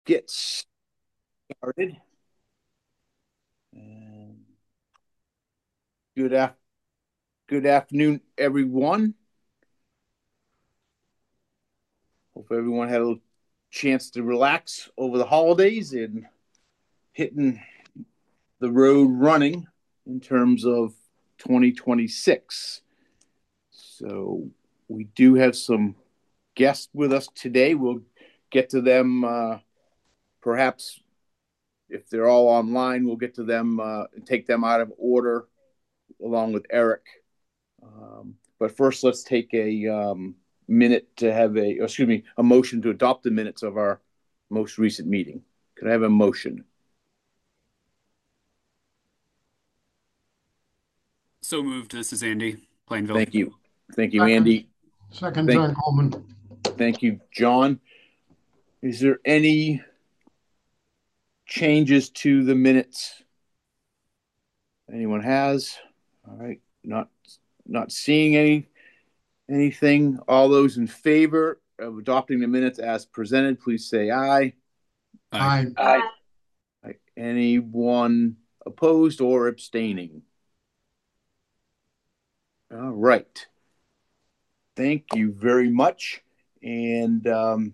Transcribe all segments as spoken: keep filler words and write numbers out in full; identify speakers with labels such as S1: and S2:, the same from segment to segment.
S1: get started. And good af- good afternoon, everyone. Hope everyone had a chance to relax over the holidays and hitting the road running in terms of twenty twenty-six. So we do have some guests with us today. We'll get to them uh, perhaps if they're all online. We'll get to them uh, and take them out of order along with Eric. Um, but first, let's take a um, minute to have a, excuse me, a motion to adopt the minutes of our most recent meeting. Could I have a motion?
S2: So moved. This is Andy, Plainville.
S1: Thank you. Thank you,
S3: Second,
S1: Andy.
S3: second,
S1: Thank,
S3: John Coleman.
S1: thank you, John. Is there any changes to the minutes? Anyone has? All right. Not, not seeing any, anything. All those in favor of adopting the minutes as presented, please say aye.
S2: Aye.
S3: Aye.
S1: Aye. Anyone opposed or abstaining? All right. Thank you very much. And um,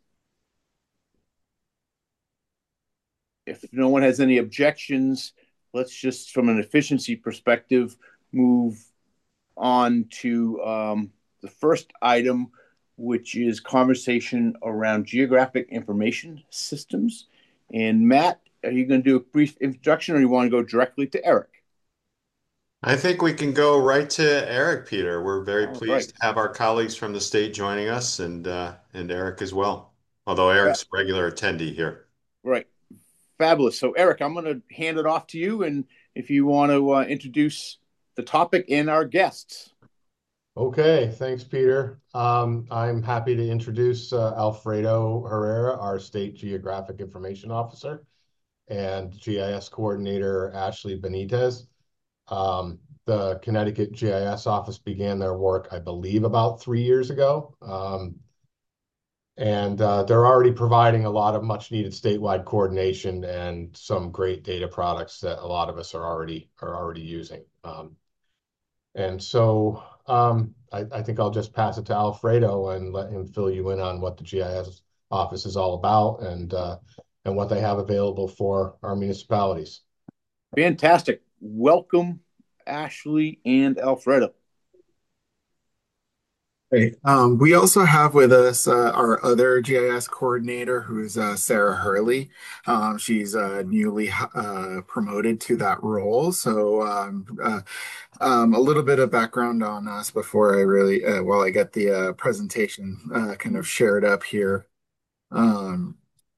S1: if no one has any objections, let's just, from an efficiency perspective, move on to um, the first item, which is conversation around geographic information systems. And Matt, are you going to do a brief introduction or you want to go directly to Eric?
S4: I think we can go right to Eric, Peter. We're very
S1: All right.
S4: pleased to have our colleagues from the state joining us and uh, and Eric as well. Although Eric's a regular attendee here.
S1: Right. Fabulous. So, Eric, I'm going to hand it off to you. And if you want to uh, introduce the topic and our guests.
S3: Okay, thanks, Peter. Um, I'm happy to introduce uh, Alfredo Herrera, our State Geographic Information Officer, and G I S Coordinator Ashley Benitez. Um, the Connecticut G I S office began their work, I believe, about three years ago. Um, and uh, they're already providing a lot of much needed statewide coordination and some great data products that a lot of us are already are already using. Um, and so um, I, I think I'll just pass it to Alfredo and let him fill you in on what the G I S office is all about and uh, and what they have available for our municipalities.
S1: Fantastic. Welcome, Ashley and Alfredo.
S5: Great. Um, we also have with us uh, our other G I S coordinator, who's uh, Sarah Hurley. Um, she's uh, newly uh, promoted to that role. So, um, uh, um, a little bit of background on us before I really, uh, while I get the uh, presentation uh, kind of shared up here. Um,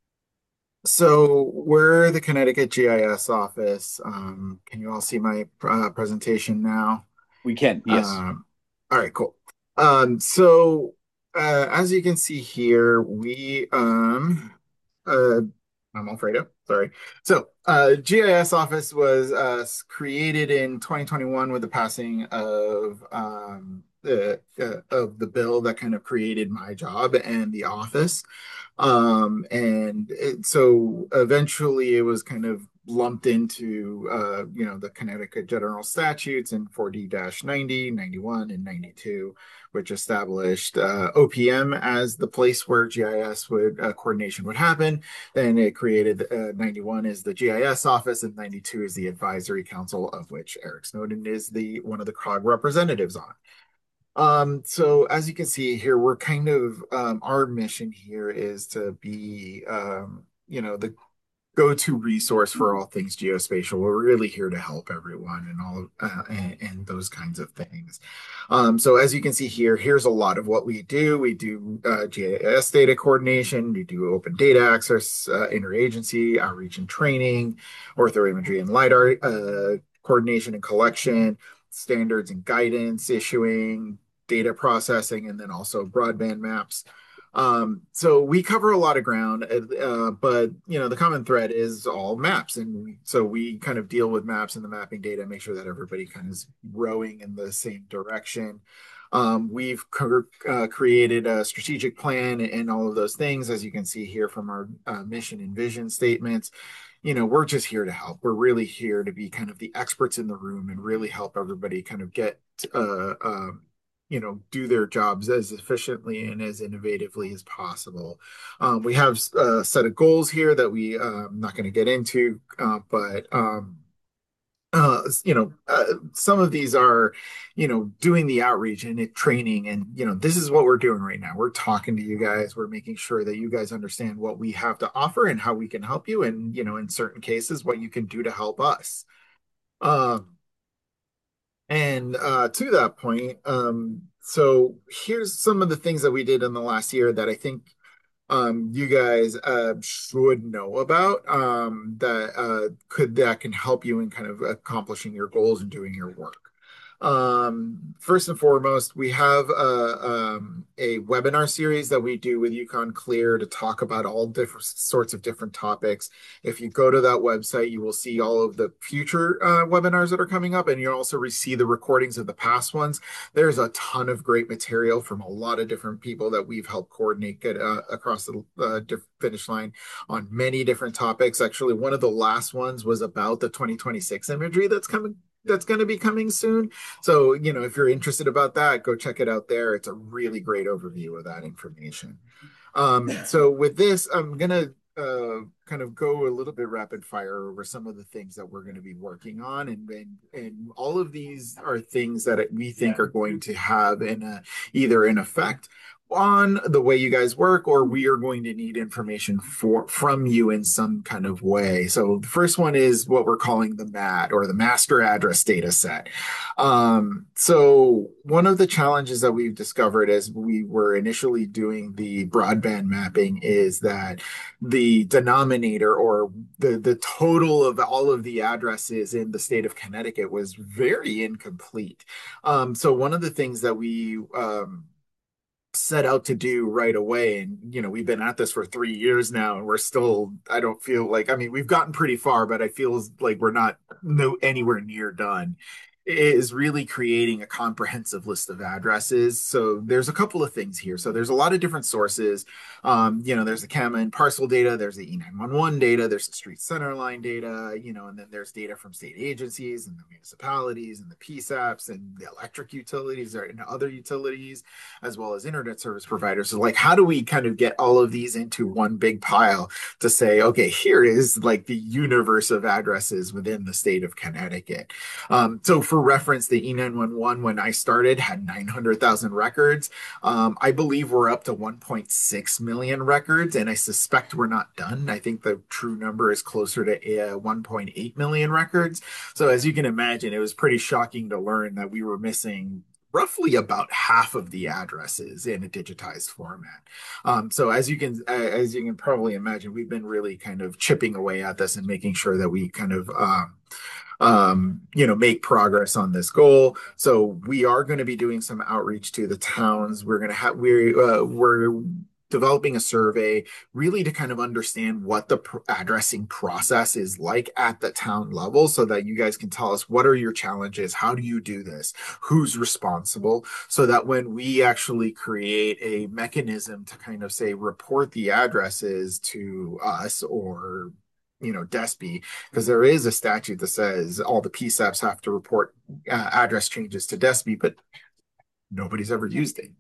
S5: so, we're the Connecticut G I S office. Um, can you all see my uh, presentation now?
S1: We can, yes.
S5: Um, all right, cool. Um, so uh, as you can see here, we um uh I'm Alfredo, sorry. So uh G I S Office was uh created in twenty twenty-one with the passing of um the uh, of the bill that kind of created my job and the office. Um, and it, so eventually it was kind of lumped into, uh, you know, the Connecticut General Statutes in four D ninety, ninety-one, and ninety-two, which established uh, O P M as the place where G I S would uh, coordination would happen. Then it created uh, ninety-one is the G I S office, and ninety-two is the advisory council, of which Eric Snowden is the one of the C R O G representatives on. Um, so as you can see here, we're kind of um, our mission here is to be um, you know, the go-to resource for all things geospatial. We're really here to help everyone and all of, uh, and, and those kinds of things. Um, so as you can see here, here's a lot of what we do. We do uh, G I S data coordination. We do open data access, uh, interagency, outreach and training, orthoimagery and LiDAR uh, coordination and collection, standards and guidance issuing, data processing, and then also broadband maps. Um, so we cover a lot of ground, uh, but you know, the common thread is all maps. And we, so we kind of deal with maps and the mapping data, make sure that everybody kind of is rowing in the same direction. Um, we've uh, created a strategic plan and all of those things, as you can see here from our uh, mission and vision statements. You know, we're just here to help. We're really here to be kind of the experts in the room and really help everybody kind of get, uh, uh, you know, do their jobs as efficiently and as innovatively as possible. Um, we have a set of goals here that we, uh, I'm not going to get into, uh, but um, uh, you know, uh, some of these are, you know, doing the outreach and it, training. And, you know, this is what we're doing right now. We're talking to you guys. We're making sure that you guys understand what we have to offer and how we can help you. And, you know, in certain cases, what you can do to help us. Um, and uh, to that point, um, so here's some of the things that we did in the last year that I think um, you guys uh, should know about um, that uh, could that can help you in kind of accomplishing your goals and doing your work. Um, first and foremost, we have a, um, a webinar series that we do with Yukon Clear to talk about all different sorts of different topics. If you go to that website, you will see all of the future uh, webinars that are coming up, and you'll also receive the recordings of the past ones. There's a ton of great material from a lot of different people that we've helped coordinate get uh, across the uh, finish line on many different topics. Actually, one of the last ones was about the twenty twenty-six imagery that's coming that's going to be coming soon. So, you know, if you're interested about that, go check it out there. It's a really great overview of that information. Um, so with this, I'm going to uh, kind of go a little bit rapid fire over some of the things that we're going to be working on. And, and, and all of these are things that we think are going to have an, uh, either an effect on the way you guys work, or we are going to need information for from you in some kind of way. So the first one is what we're calling the M A D, or the master address data set. Um, so one of the challenges that we've discovered as we were initially doing the broadband mapping is that the denominator, or the, the total of all of the addresses in the state of Connecticut, was very incomplete. Um, so one of the things that we um, set out to do right away, and you know, we've been at this for three years now and we're still, I don't feel like, I mean, we've gotten pretty far, but I feel like we're not no anywhere near done, is really creating a comprehensive list of addresses. So there's a couple of things here. So there's a lot of different sources. Um, you know, there's the C A M A and parcel data, there's the E nine one one data, there's the street center line data, you know, and then there's data from state agencies and the municipalities and the P SAPs and the electric utilities and other utilities, as well as internet service providers. So like, how do we kind of get all of these into one big pile to say, okay, here is like the universe of addresses within the state of Connecticut. Um, so for reference, the E nine one one, when I started, had nine hundred thousand records. Um, I believe we're up to one point six million records, and I suspect we're not done. I think the true number is closer to uh, one point eight million records. So as you can imagine, it was pretty shocking to learn that we were missing roughly about half of the addresses in a digitized format. Um, so as you can as you can probably imagine, we've been really kind of chipping away at this and making sure that we kind of um, um, you know, make progress on this goal. So we are going to be doing some outreach to the towns. We're going to have we uh, we're developing a survey really to kind of understand what the pr- addressing process is like at the town level, so that you guys can tell us what are your challenges, how do you do this, who's responsible, so that when we actually create a mechanism to kind of say report the addresses to us, or you know, D E S P, because there is a statute that says all the P SAPs have to report uh, address changes to D E S P, but nobody's ever used it.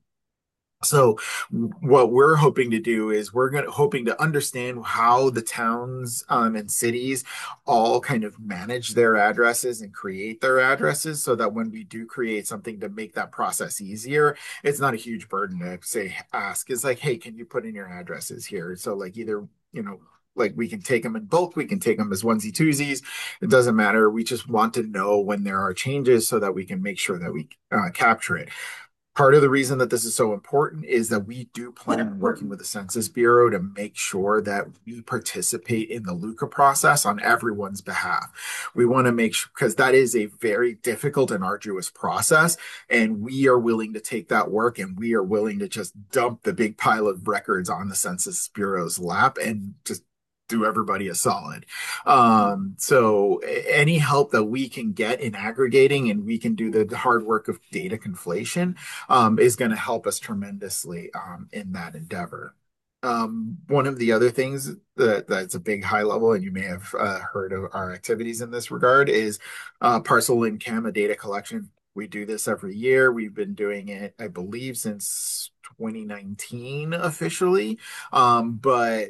S5: So what we're hoping to do is we're going to hoping to understand how the towns um, and cities all kind of manage their addresses and create their addresses, so that when we do create something to make that process easier, it's not a huge burden to say, ask. It's like, hey, can you put in your addresses here? So like either, you know, like we can take them in bulk, we can take them as onesie twosies. It doesn't matter. We just want to know when there are changes so that we can make sure that we uh, capture it. Part of the reason that this is so important is that we do plan on working with the Census Bureau to make sure that we participate in the LUCA process on everyone's behalf. We want to make sure, because that is a very difficult and arduous process, and we are willing to take that work, and we are willing to just dump the big pile of records on the Census Bureau's lap and just do everybody a solid. Um, so any help that we can get in aggregating and we can do the hard work of data conflation um, is going to help us tremendously um, in that endeavor. Um, one of the other things that, that's a big high level, and you may have uh, heard of our activities in this regard, is uh, parcel and C A M A data collection. We do this every year. We've been doing it, I believe, since twenty nineteen officially. Um, but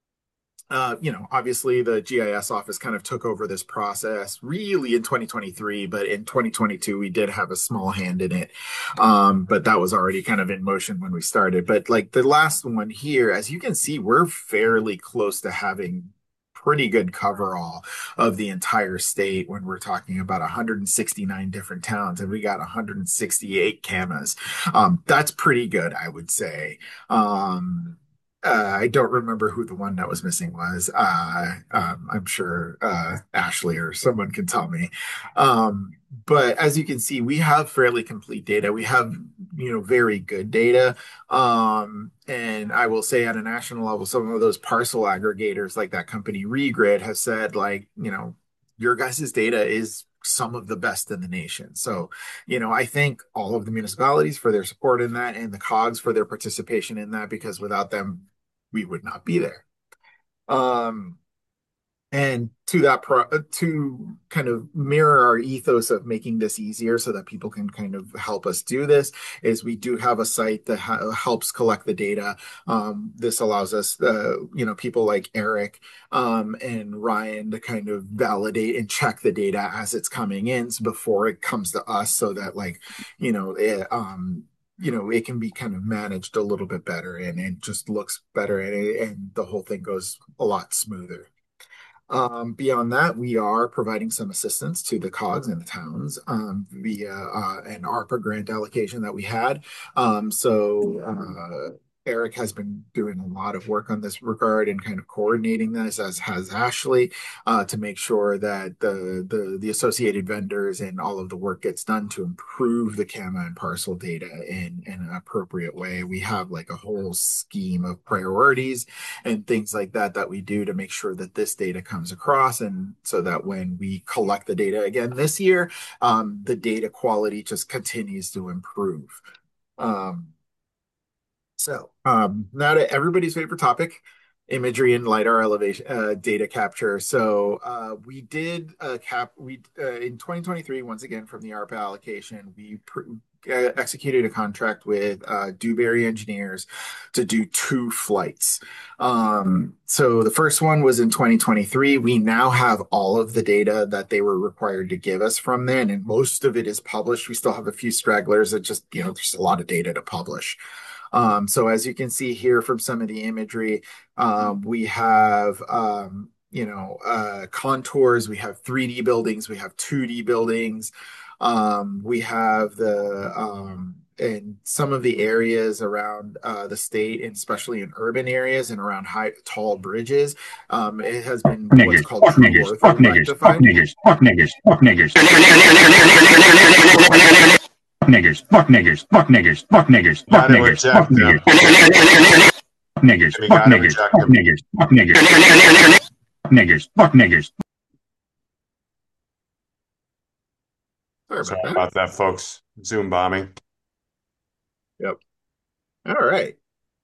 S5: uh, you know, obviously the G I S office kind of took over this process really in twenty twenty-three, but in twenty twenty-two, we did have a small hand in it. Um, but that was already kind of in motion when we started. But like the last one here, as you can see, we're fairly close to having pretty good coverall of the entire state when we're talking about one hundred sixty-nine different towns and we got one hundred sixty-eight C A M As. Um, that's pretty good, I would say. Um, uh, I don't remember who the one that was missing was. Uh, um, I'm sure uh, Ashley or someone can tell me. Um, but as you can see, we have fairly complete data. We have, you know, very good data. Um, and I will say at a national level, some of those parcel aggregators like that company Regrid have said, like, you know, your guys' data is some of the best in the nation. So, you know, I thank all of the municipalities for their support in that and the COGS for their participation in that, because without them, we would not be there. Um, and to that pro to kind of mirror our ethos of making this easier so that people can kind of help us do this, is we do have a site that ha helps collect the data. Um, this allows us, uh, you know, people like Eric um, and Ryan to kind of validate and check the data as it's coming in before it comes to us, so that, like, you know, it, um, you know, it can be kind of managed a little bit better and it just looks better, and, and the whole thing goes a lot smoother. Um, beyond that, we are providing some assistance to the COGS and the towns um, via uh, an ARPA grant allocation that we had. Um, so uh, Eric has been doing a lot of work on this regard and kind of coordinating this, as has Ashley, uh, to make sure that the, the the associated vendors and all of the work gets done to improve the C A M A and parcel data in, in an appropriate way. We have like a whole scheme of priorities and things like that that we do to make sure that this data comes across, and so that when we collect the data again this year, um, the data quality just continues to improve. Um, so um, now to everybody's favorite topic, imagery and LiDAR elevation uh, data capture. So uh, we did uh, cap we uh, in twenty twenty-three, once again from the ARPA allocation, we uh, executed a contract with uh, Dewberry Engineers to do two flights. Um, so the first one was in twenty twenty-three. We now have all of the data that they were required to give us from then, and most of it is published. We still have a few stragglers that just, you know, there's a lot of data to publish. Um, so as you can see here from some of the imagery, um, we have, um, you know, uh, contours, we have three D buildings, we have two D buildings, um, we have the, um, in some of the areas around uh, the state, and especially in urban areas and around high, tall bridges, um, it has been
S6: Niggers,
S5: what's called
S6: fuck
S5: true
S6: niggers, fuck
S5: ortho
S6: niggers, fuck
S5: rectified.
S6: niggers, fuck niggers, fuck niggers. Niggers, fuck niggers, fuck niggers, fuck niggers, fuck
S4: Gotta
S6: niggers, fuck
S4: reject
S6: niggers.
S4: them.
S6: Niggers,
S4: We
S6: fuck
S4: gotta
S6: niggers,
S4: reject
S6: fuck
S4: them.
S6: niggers, fuck niggers. Niggers, fuck niggers.
S5: Sorry
S4: Sorry
S5: about that.
S4: about that, folks. Zoom bombing.
S5: Yep. All right.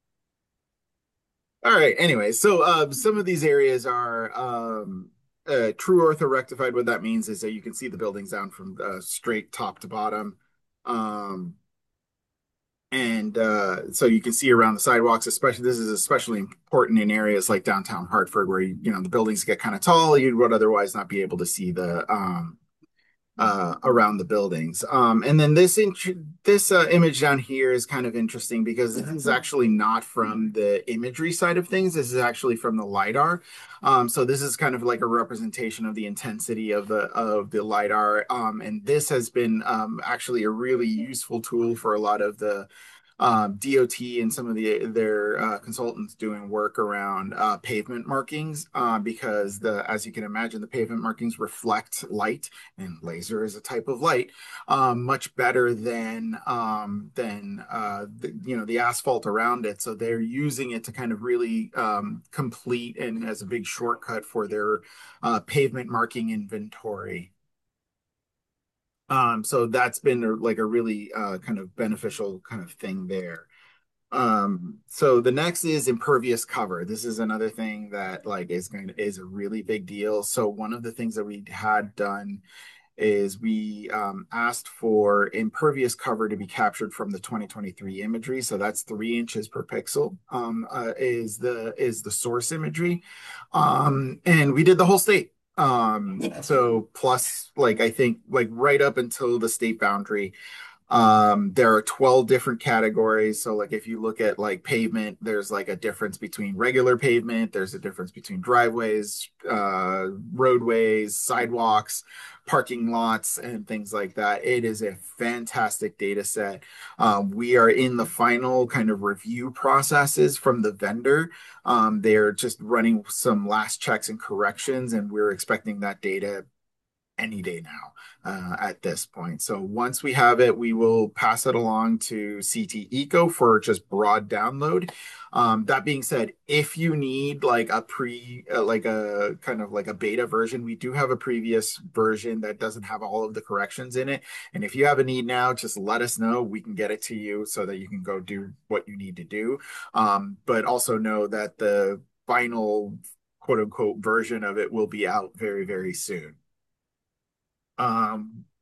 S5: All right. Anyway, so um, some of these areas are um, uh, true orthorectified. What that means is that you can see the buildings down from uh, straight top to bottom. Um, and uh, so you can see around the sidewalks, especially, this is especially important in areas like downtown Hartford, where, you, you know, the buildings get kind of tall. You would otherwise not be able to see the um, uh, around the buildings. Um, and then this this uh, image down here is kind of interesting, because this is actually not from the imagery side of things. This is actually from the LiDAR. Um, so this is kind of like a representation of the intensity of the of the LiDAR. Um, and this has been um, actually a really useful tool for a lot of the um, D O T and some of the their uh, consultants doing work around uh, pavement markings uh, because the as you can imagine, the pavement markings reflect light, and laser is a type of light um, much better than um, than uh, the, you know the asphalt around it. So they're using it to kind of really um, complete and as a big shortcut for their uh, pavement marking inventory. Um, so that's been a, like a really uh, kind of beneficial kind of thing there. Um, so the next is impervious cover. This is another thing that like is going to is a really big deal. So one of the things that we had done is we um, asked for impervious cover to be captured from the twenty twenty-three imagery. So that's three inches per pixel um, uh, is the is the source imagery, um, and we did the whole state. Um, so plus, like I think, like right up until the state boundary. Um, there are twelve different categories. So like if you look at like pavement, there's like a difference between regular pavement, there's a difference between driveways, uh, roadways, sidewalks, parking lots, and things like that. It is a fantastic data set. Um, we are in the final kind of review processes from the vendor. Um, they're just running some last checks and corrections, and we're expecting that data any day now uh, at this point. So once we have it, we will pass it along to C T Eco for just broad download. Um, that being said, if you need like a pre, uh, like a kind of like a beta version, we do have a previous version that doesn't have all of the corrections in it. And if you have a need now, just let us know. We can get it to you so that you can go do what you need to do. Um, but also know that the final quote unquote version of it will be out very, very soon. Um,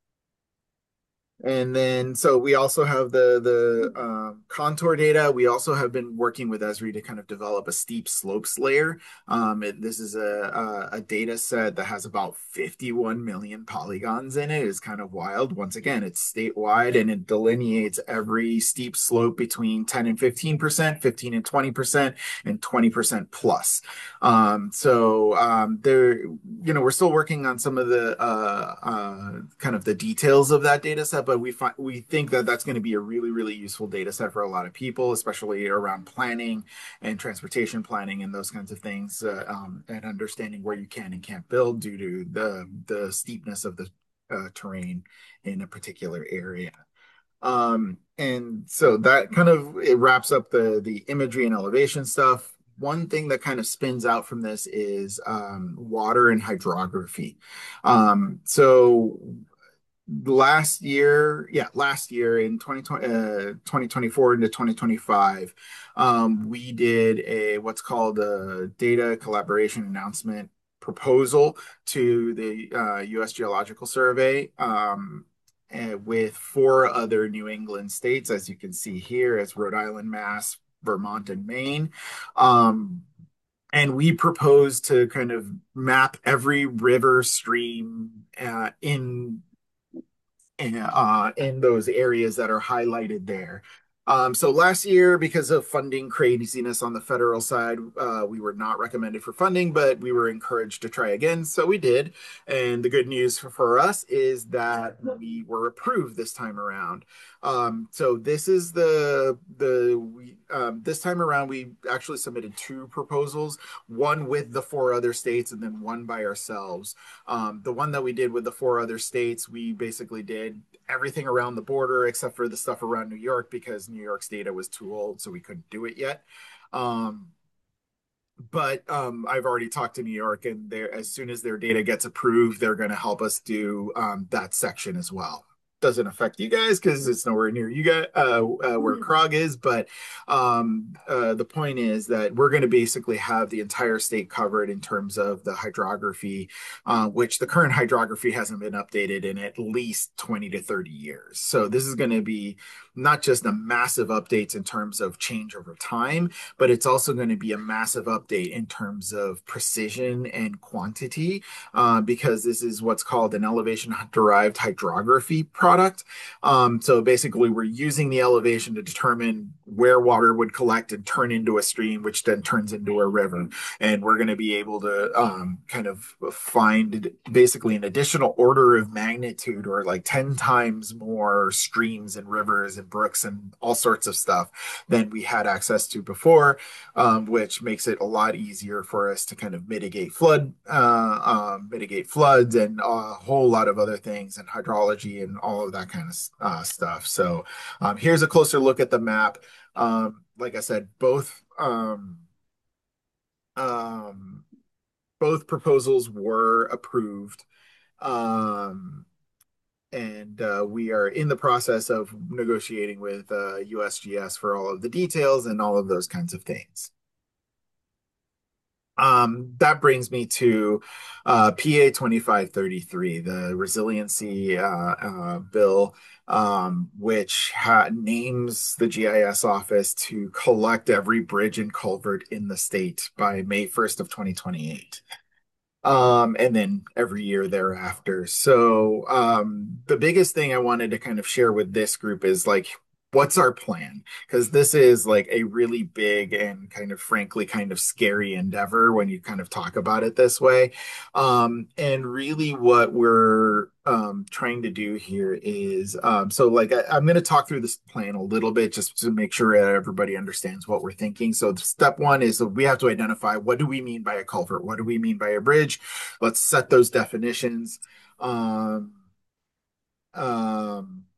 S5: and then, so we also have the the um, contour data. We also have been working with Esri to kind of develop a steep slopes layer. Um, it, this is a, a, a data set that has about fifty-one million polygons in it. It's kind of wild. Once again, it's statewide and it delineates every steep slope between ten and fifteen percent, fifteen and twenty percent, and twenty percent plus. Um, so um, there, you know, we're still working on some of the uh, uh, kind of the details of that data set, but we find we think that that's going to be a really, really useful data set for a lot of people, especially around planning and transportation planning and those kinds of things, uh, um, and understanding where you can and can't build due to the the steepness of the uh, terrain in a particular area. Um, and so that kind of it wraps up the the imagery and elevation stuff. One thing that kind of spins out from this is um, water and hydrography. Um, so last year, yeah, last year in twenty twenty, uh, twenty twenty-four into twenty twenty-five, um, we did a what's called a data collaboration announcement proposal to the uh, U S Geological Survey. Um, and with four other New England states, as you can see here, as Rhode Island, Mass, Vermont, and Maine. Um, and we propose to kind of map every river, stream uh, in uh, in those areas that are highlighted there. Um, so last year, because of funding craziness on the federal side, uh, we were not recommended for funding, but we were encouraged to try again. So we did. And the good news for, for us is that we were approved this time around. Um, so this is the, the we, um, this time around, we actually submitted two proposals, one with the four other states and then one by ourselves. Um, the one that we did with the four other states, we basically did everything around the border except for the stuff around New York because New York's data was too old, so we couldn't do it yet. Um, but um, I've already talked to New York, and they're, as soon as their data gets approved, they're going to help us do um, that section as well. Doesn't affect you guys because it's nowhere near you guys uh, uh, where Krog is, but um, uh, the point is that we're going to basically have the entire state covered in terms of the hydrography, uh, which the current hydrography hasn't been updated in at least twenty to thirty years. So this is going to be not just a massive updates in terms of change over time, but it's also going to be a massive update in terms of precision and quantity, uh, because this is what's called an elevation derived hydrography project. product. Um, so basically, we're using the elevation to determine where water would collect and turn into a stream, which then turns into a river. And we're going to be able to um, kind of find basically an additional order of magnitude, or like ten times more streams and rivers and brooks and all sorts of stuff than we had access to before, um, which makes it a lot easier for us to kind of mitigate flood, uh, um, mitigate floods and a whole lot of other things, and hydrology and all of that kind of uh, stuff. So um, here's a closer look at the map. Um, like I said, both um, um, both proposals were approved. Um, and uh, we are in the process of negotiating with uh, U S G S for all of the details and all of those kinds of things. Um, that brings me to uh, P A twenty-five thirty-three, the resiliency uh, uh, bill, um, which names the G I S office to collect every bridge and culvert in the state by May first of twenty twenty-eight. Um, and then every year thereafter. So um, the biggest thing I wanted to kind of share with this group is like, what's our plan? Because this is like a really big and kind of frankly kind of scary endeavor when you kind of talk about it this way. Um, and really what we're um, trying to do here is, um, so like I, I'm going to talk through this plan a little bit just to make sure that everybody understands what we're thinking. So step one is that we have to identify, what do we mean by a culvert? What do we mean by a bridge? Let's set those definitions. Um, um,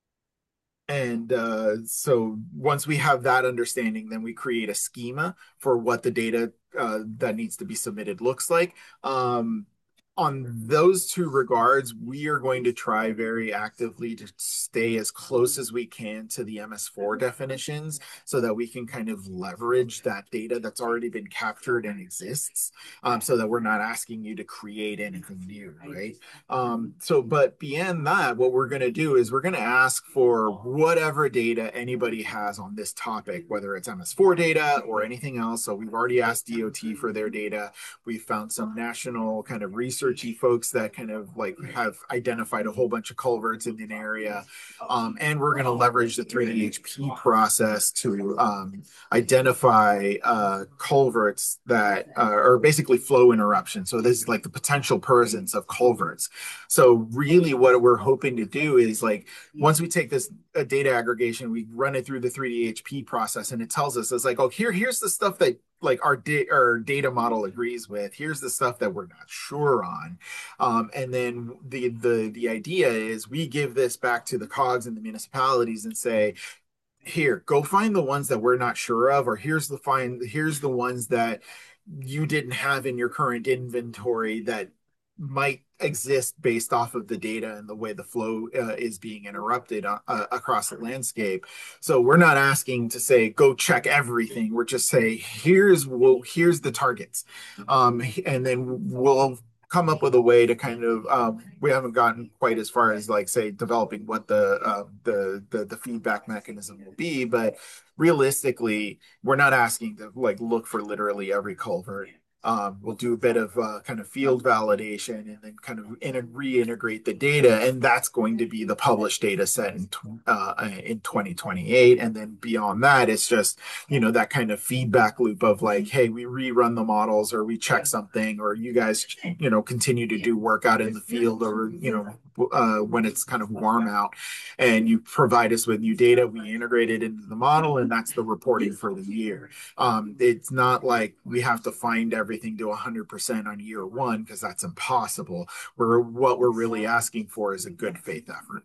S5: And uh, so once we have that understanding, then we create a schema for what the data uh, that needs to be submitted looks like. Um, on those two regards, we are going to try very actively to stay as close as we can to the M S four definitions so that we can kind of leverage that data that's already been captured and exists, um, so that we're not asking you to create anything new, right? Um, so, but beyond that, what we're going to do is we're going to ask for whatever data anybody has on this topic, whether it's M S four data or anything else. So we've already asked D O T for their data. We've found some national kind of researchy folks that kind of like have identified a whole bunch of culverts in an area. Um, and we're going to leverage the three D H P process to um, identify uh, culverts that uh, are basically flow interruption. So this is like the potential presence of culverts. So really what we're hoping to do is like, once we take this uh, data aggregation, we run it through the three D H P process, and it tells us, it's like, oh, here, here's the stuff that like our, da- our data model agrees with. Here's the stuff that we're not sure on. Um, and then the, the, the idea is we give this back to the cogs and the municipalities and say, here, go find the ones that we're not sure of, or here's the find, here's the ones that you didn't have in your current inventory that might exist based off of the data and the way the flow uh, is being interrupted uh, uh, across the landscape. So we're not asking to say, go check everything. We're just say, here's, well, here's the targets. Um, and then we'll come up with a way to kind of, um, we haven't gotten quite as far as like, say, developing what the, uh, the, the, the feedback mechanism will be, but realistically, we're not asking to like look for literally every culvert. Um, we'll do a bit of uh, kind of field validation and then kind of in reintegrate the data, and that's going to be the published data set in uh, in twenty twenty-eight. And then beyond that, it's just, you know, that kind of feedback loop of like, hey, we rerun the models, or we check something, or you guys, you know, continue to do work out in the field, or, you know, uh, when it's kind of warm out, and you provide us with new data, we integrate it into the model, and that's the reporting for the year. Um, it's not like we have to find everything to one hundred percent on year one, because that's impossible. We're, what we're really asking for is a good faith effort.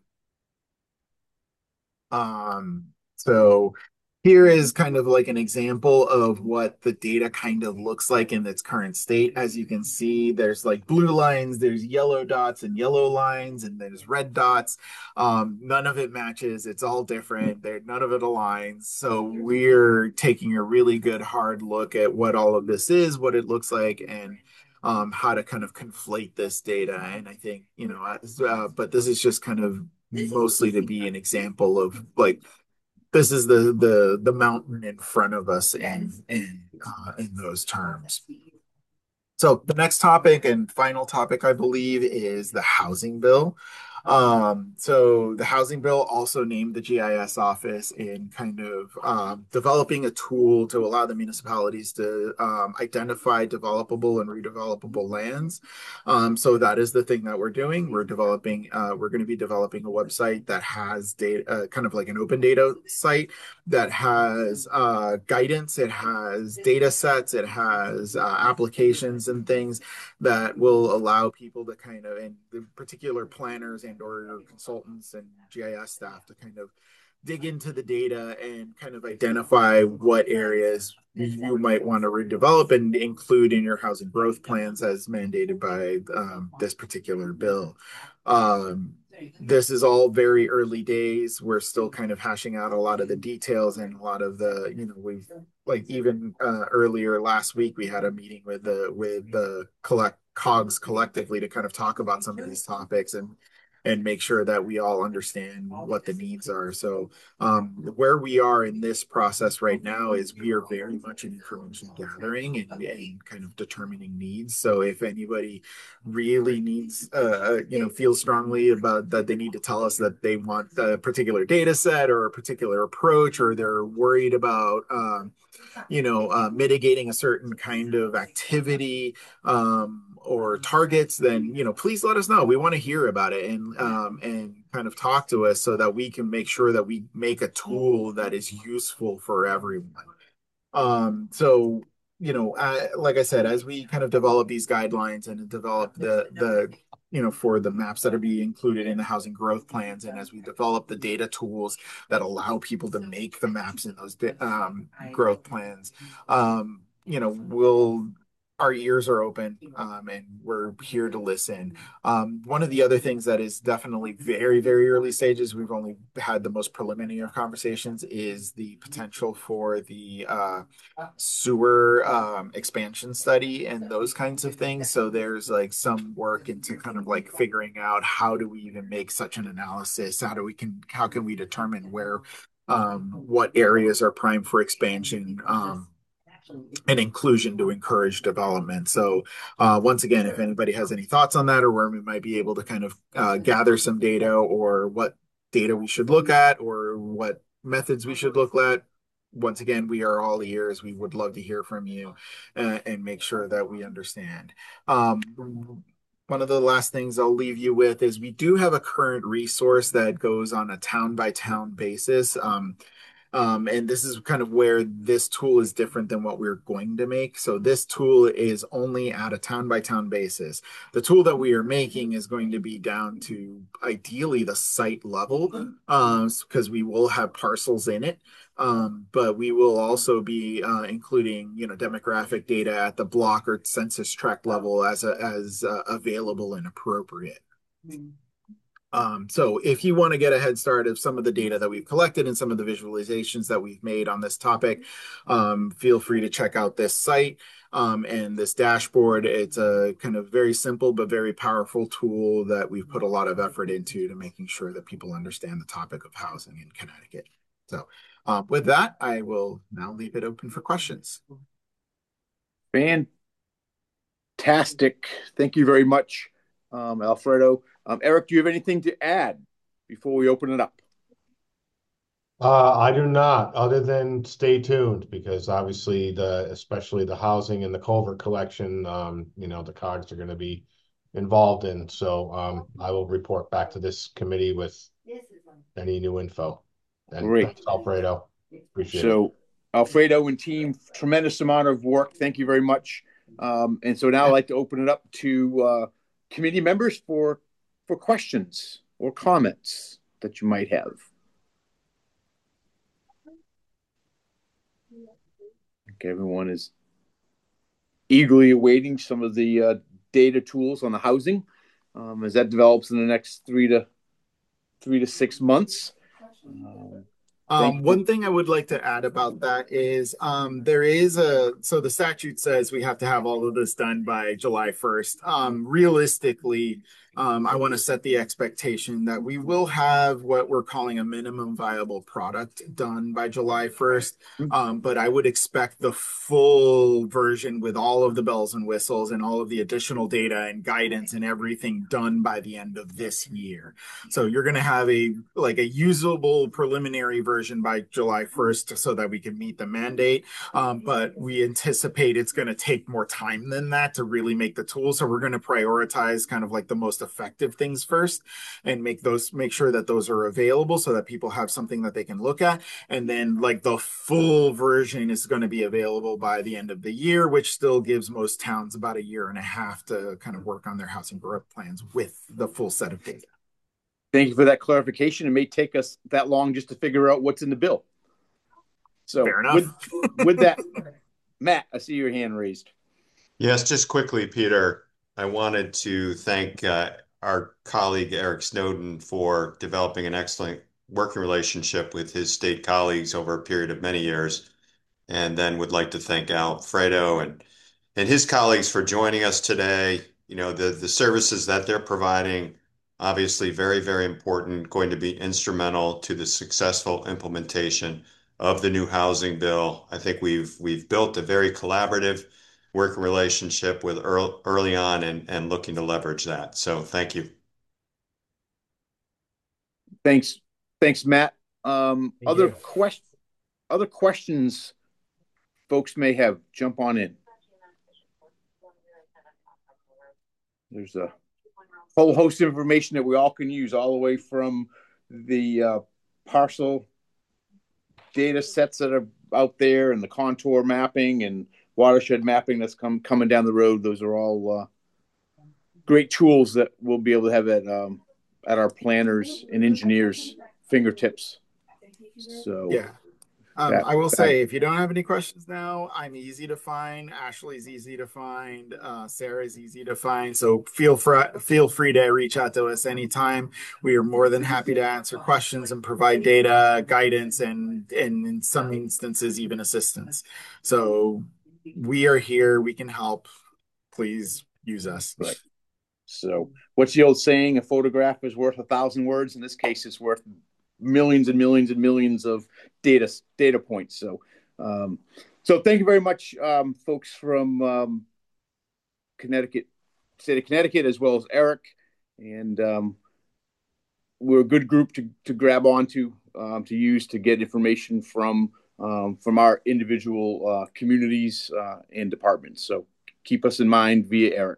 S5: Um, so here is kind of like an example of what the data kind of looks like in its current state. As you can see, there's like blue lines, there's yellow dots and yellow lines, and there's red dots. Um, none of it matches. It's all different. There, none of it aligns. So we're taking a really good hard look at what all of this is, what it looks like, and um, how to kind of conflate this data. And I think, you know, uh, but this is just kind of mostly to be an example of like, this is the the the mountain in front of us in in uh, in those terms. So the next topic and final topic, I believe, is the housing bill. Um, so the housing bill also named the G I S office in kind of um, developing a tool to allow the municipalities to um, identify developable and redevelopable lands. Um, so that is the thing that we're doing. We're developing, uh, we're going to be developing a website that has data, uh, kind of like an open data site that has uh, guidance, it has data sets, it has uh, applications and things that will allow people to kind of, and the particular planners and or consultants and G I S staff to kind of dig into the data and kind of identify what areas you might want to redevelop and include in your housing growth plans as mandated by um, this particular bill. Um, this is all very early days. We're still kind of hashing out a lot of the details and a lot of the, you know, we've like even uh, earlier last week we had a meeting with the with the collect cogs collectively to kind of talk about some of these topics and and make sure that we all understand what the needs are. So um, where we are in this process right now is we are very much in information gathering and, and kind of determining needs. So if anybody really needs, uh, you know, feels strongly about that they need to tell us that they want a particular data set or a particular approach, or they're worried about, um, you know, uh, mitigating a certain kind of activity um, or targets, then, you know, please let us know. We want to hear about it and um, and kind of talk to us so that we can make sure that we make a tool that is useful for everyone. Um, so, you know, I, like I said, as we kind of develop these guidelines and develop the the you know, for the maps that are being included in the housing growth plans, and as we develop the data tools that allow people to make the maps in those um, growth plans, um, you know, we'll our ears are open um, and we're here to listen. Um, one of the other things that is definitely very, very early stages, we've only had the most preliminary conversations, is the potential for the uh, sewer um, expansion study and those kinds of things. So there's like some work into kind of like figuring out how do we even make such an analysis? How do we can how can we determine where um, what areas are prime for expansion? Um, and inclusion to encourage development. So, uh, once again, if anybody has any thoughts on that, or where we might be able to kind of uh, gather some data, or what data we should look at, or what methods we should look at, once again, we are all ears. We would love to hear from you uh, and make sure that we understand. Um, one of the last things I'll leave you with is we do have a current resource that goes on a town by town basis. Um, um, and this is kind of where this tool is different than what we're going to make. So this tool is only at a town by town basis. The tool that we are making is going to be down to ideally the site level, um, because we will have parcels in it. Um, but we will also be uh, including, you know, demographic data at the block or census tract level as a, as uh, available and appropriate. Um, so if you want to get a head start of some of the data that we've collected and some of the visualizations that we've made on this topic, um, feel free to check out this site um, and this dashboard. It's a kind of very simple but very powerful tool that we've put a lot of effort into to making sure that people understand the topic of housing in Connecticut. So uh, with that, I will now leave it open for questions.
S1: Fantastic. Thank you very much, um, Alfredo. Um, Eric, do you have anything to add before we open it up?
S3: Uh, I do not, other than stay tuned, because obviously the, especially the housing and the culvert collection, um, you know, the cards are going to be involved in. So um, I will report back to this committee with any new info. And
S1: Great.
S3: Thanks, Alfredo. Appreciate
S1: so,
S3: it.
S1: Alfredo and team, tremendous amount of work. Thank you very much. Um, and so now I'd like to open it up to uh, committee members for for questions or comments that you might have. Okay, everyone is eagerly awaiting some of the uh, data tools on the housing um, as that develops in the next three to three to six months. Uh, Thank
S5: Um,
S1: you.
S5: one thing I would like to add about that is um, there is a so the statute says we have to have all of this done by July first. Um, realistically, um, I want to set the expectation that we will have what we're calling a minimum viable product done by July first. Um, but I would expect the full version with all of the bells and whistles and all of the additional data and guidance and everything done by the end of this year. So you're going to have a like a usable preliminary version by July first so that we can meet the mandate. Um, but we anticipate it's going to take more time than that to really make the tool. So we're going to prioritize kind of like the most effective things first and make those make sure that those are available so that people have something that they can look at. And then like the full version is going to be available by the end of the year, which still gives most towns about a year and a half to kind of work on their housing growth plans with the full set of data.
S1: Thank you for that clarification. It may take us that long just to figure out what's in the bill. So
S5: Fair enough.
S1: with, with that, Matt, I see your hand raised.
S4: Yes, just quickly, Peter, I wanted to thank uh, our colleague Eric Snowden for developing an excellent working relationship with his state colleagues over a period of many years. And then would like to thank Alfredo and and his colleagues for joining us today. You know, the the services that they're providing, obviously very, very important, going to be instrumental to the successful implementation of the new housing bill. I think we've we've built a very collaborative working relationship with early, early on and, and looking to leverage that. So thank you.
S1: Thanks. Thanks, Matt. Um,
S3: Thank
S1: other
S3: you.
S1: quest other questions folks may have, jump on in. There's a whole host of information that we all can use, all the way from the uh, parcel data sets that are out there and the contour mapping and watershed mapping that's come coming down the road. Those are all uh, great tools that we'll be able to have at um, at our planners and engineers' fingertips. So
S5: yeah. Um,
S1: that,
S5: I will
S1: that,
S5: say, if you don't have any questions now, I'm easy to find. Ashley's easy to find. Uh, Sarah's easy to find. So feel free, feel free to reach out to us anytime. We are more than happy to answer questions and provide data, guidance, and, and in some instances, even assistance. So we are here. We can help. Please use us.
S1: right. So what's the old saying? A photograph is worth a thousand words. In this case, it's worth millions and millions and millions of data data points. So, um, so thank you very much, um, folks from um, Connecticut, state of Connecticut, as well as Eric. And um, we're a good group to to grab onto, um, to use to get information from um, from our individual uh, communities uh, and departments. So keep us in mind via Eric.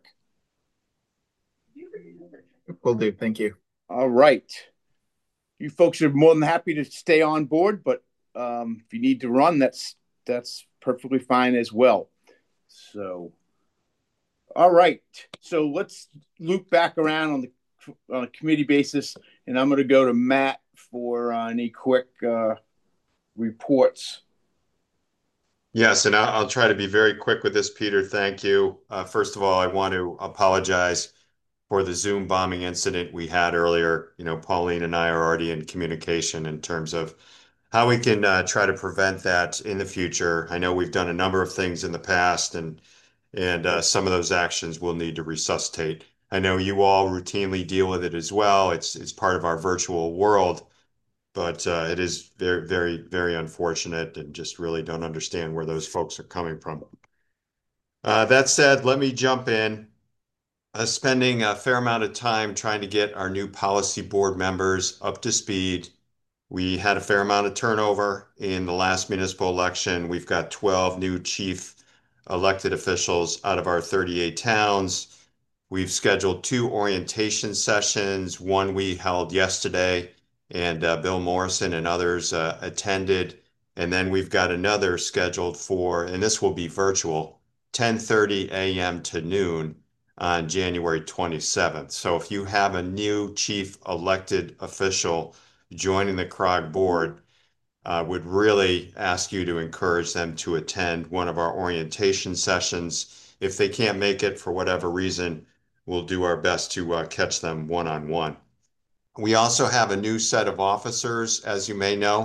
S5: Will do. Thank you.
S1: All right. You folks are more than happy to stay on board, but um, if you need to run, that's that's perfectly fine as well. So, all right. So let's loop back around on the on a committee basis, and I'm going to go to Matt for uh, any quick uh, reports.
S4: Yes, and I'll, I'll try to be very quick with this, Peter. Thank you. Uh, first of all, I want to apologize for the Zoom bombing incident we had earlier. You know, Pauline and I are already in communication in terms of how we can uh, try to prevent that in the future. I know we've done a number of things in the past, and and uh, some of those actions we'll need to resuscitate. I know you all routinely deal with it as well. It's it's part of our virtual world, but uh, it is very, very, very unfortunate, and just really don't understand where those folks are coming from. Uh, that said, let me jump in. Uh, spending a fair amount of time trying to get our new policy board members up to speed. We had a fair amount of turnover in the last municipal election. We've got twelve new chief elected officials out of our thirty-eight towns. We've scheduled two orientation sessions. One we held yesterday, and uh, Bill Morrison and others uh, attended. And then we've got another scheduled for, and this will be virtual, ten thirty a m to noon on January twenty-seventh. So if you have a new chief elected official joining the C R O G board, I uh, would really ask you to encourage them to attend one of our orientation sessions. If they can't make it for whatever reason, we'll do our best to uh, catch them one-on-one. We also have a new set of officers, as you may know.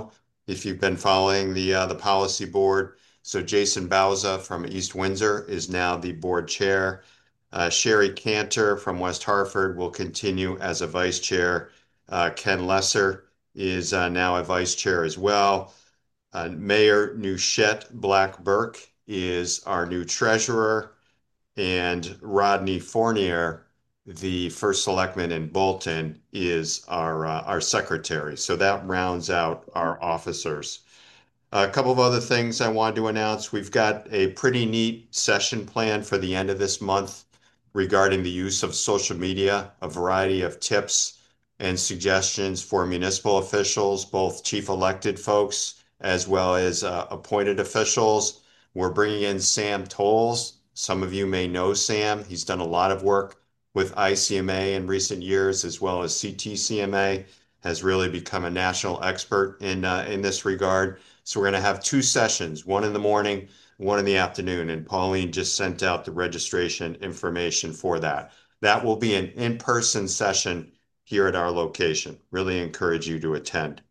S4: if you've been following the uh, the policy board. So Jason Bauza from East Windsor is now the board chair. Uh, Sherry Cantor from West Hartford will continue as a vice chair. Uh, Ken Lesser is uh, now a vice chair as well. Uh, Mayor Nushet Black Burke is our new treasurer, and Rodney Fournier, the first selectman in Bolton, is our uh, our secretary. So that rounds out our officers. A couple of other things I wanted to announce. We've got a pretty neat session plan for the end of this month regarding the use of social media, a variety of tips and suggestions for municipal officials, both chief elected folks as well as uh, appointed officials. We're bringing in Sam Tolles. Some of you may know Sam. He's done a lot of work with I C M A in recent years, as well as C T C M A, has really become a national expert in uh, in this regard. So we're going to have two sessions, one in the morning, one in the afternoon, and Pauline just sent out the registration information for that. That will be an in-person session here at our location. Really encourage you to attend.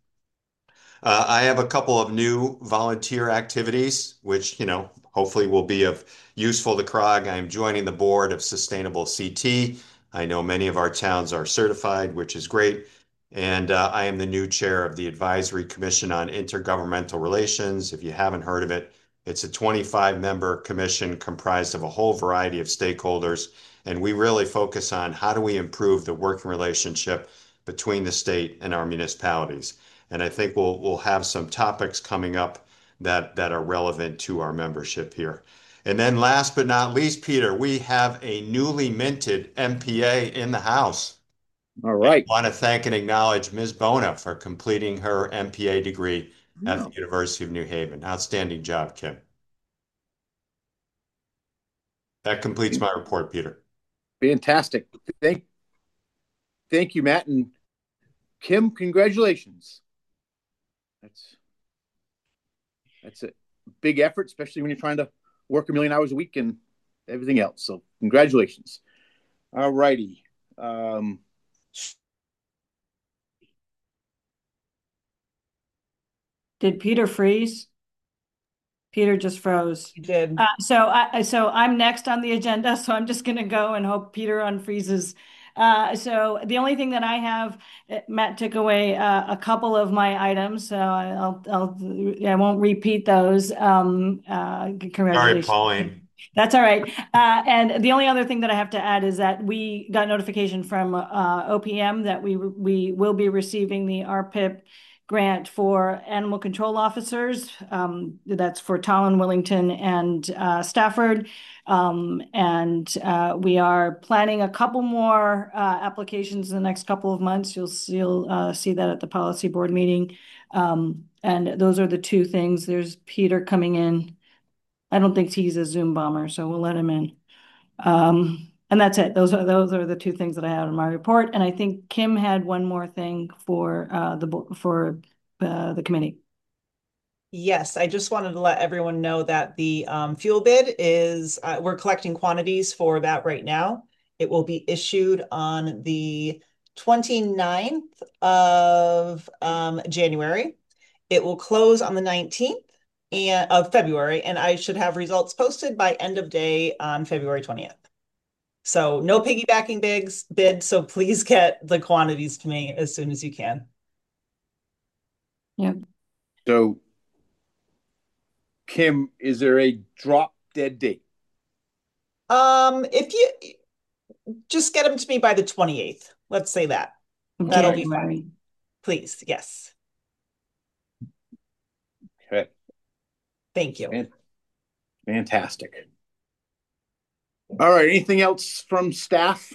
S4: Uh, I have a couple of new volunteer activities, which, you know, hopefully will be of useful to C R O G. I'm joining the board of Sustainable C T. I know many of our towns are certified, which is great. And uh, I am the new chair of the Advisory Commission on Intergovernmental Relations. If you haven't heard of it, it's a twenty-five member commission comprised of a whole variety of stakeholders. And we really focus on how do we improve the working relationship between the state and our municipalities. And I think we'll we'll have some topics coming up that that are relevant to our membership here. And then last but not least, Peter, we have a newly minted M P A in the house.
S1: All right.
S4: I want to thank and acknowledge Miz Bona for completing her M P A degree at
S1: Yeah.
S4: the University of New Haven. Outstanding job, Kim. That completes my report, Peter.
S1: Fantastic. Thank, thank you, Matt. And Kim, congratulations. That's that's a big effort, especially when you're trying to work a million hours a week and everything else. So congratulations. All righty. Um,
S7: Did Peter freeze? Peter just froze.
S8: You did.
S7: Uh, so I so I'm next on the agenda. So I'm just going to go and hope Peter unfreezes. Uh, so the only thing that I have, uh, Matt took away uh, a couple of my items, so I'll I'll I won't repeat those. Um, uh, congratulations.
S4: Sorry, Pauline.
S7: That's all right. Uh, and the only other thing that I have to add is that we got notification from uh, O P M that we we will be receiving the R P I P grant for animal control officers. Um, that's for Tallinn, Willington, and uh, Stafford. Um, and uh, we are planning a couple more uh, applications in the next couple of months. You'll, you'll uh, see that at the policy board meeting. Um, and those are the two things. There's Peter coming in. I don't think he's a Zoom bomber, so we'll let him in. Um, and that's it. Those are those are the two things that I had in my report. And I think Kim had one more thing for uh, the for uh, the committee.
S8: Yes, I just wanted to let everyone know that the um, fuel bid is, uh, we're collecting quantities for that right now. It will be issued on the twenty-ninth of um, January. It will close on the nineteenth and, of February, and I should have results posted by end of day on February twentieth. So no piggybacking bids, bid, so please get the quantities to me as soon as you can.
S7: Yeah.
S1: so, Kim, is there a drop dead date?
S8: Um, if you just get them to me by the twenty-eighth, let's say that. That'll be fine. Please, yes.
S1: Okay.
S8: Thank you.
S1: Fantastic. All right. Anything else from staff?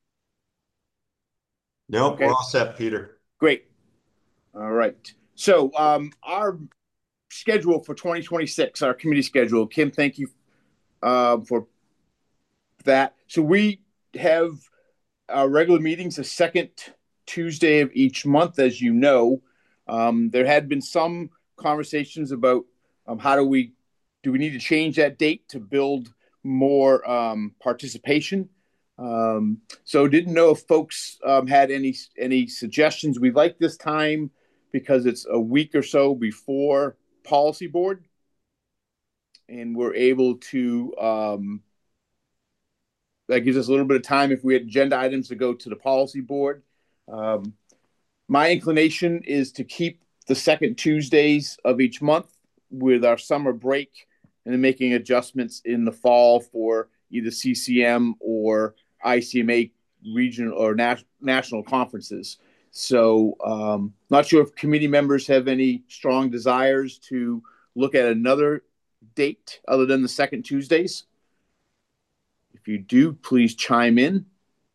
S4: Nope,
S1: Okay.
S4: we're all set, Peter.
S1: Great. All right. So um, our schedule for twenty twenty-six, our committee schedule. Kim, thank you uh, for that. So we have our regular meetings the second Tuesday of each month, as you know. Um, there had been some conversations about um, how do we do we need to change that date to build more um, participation. Um, so didn't know if folks um, had any any suggestions. We like this time because it's a week or so before policy board, and we're able to um, that gives us a little bit of time if we had agenda items to go to the policy board. Um, my inclination is to keep the second Tuesdays of each month with our summer break, and then making adjustments in the fall for either C C M or I C M A regional or nas- national conferences. So, um, not sure if committee members have any strong desires to look at another date other than the second Tuesdays. If you do, please chime in.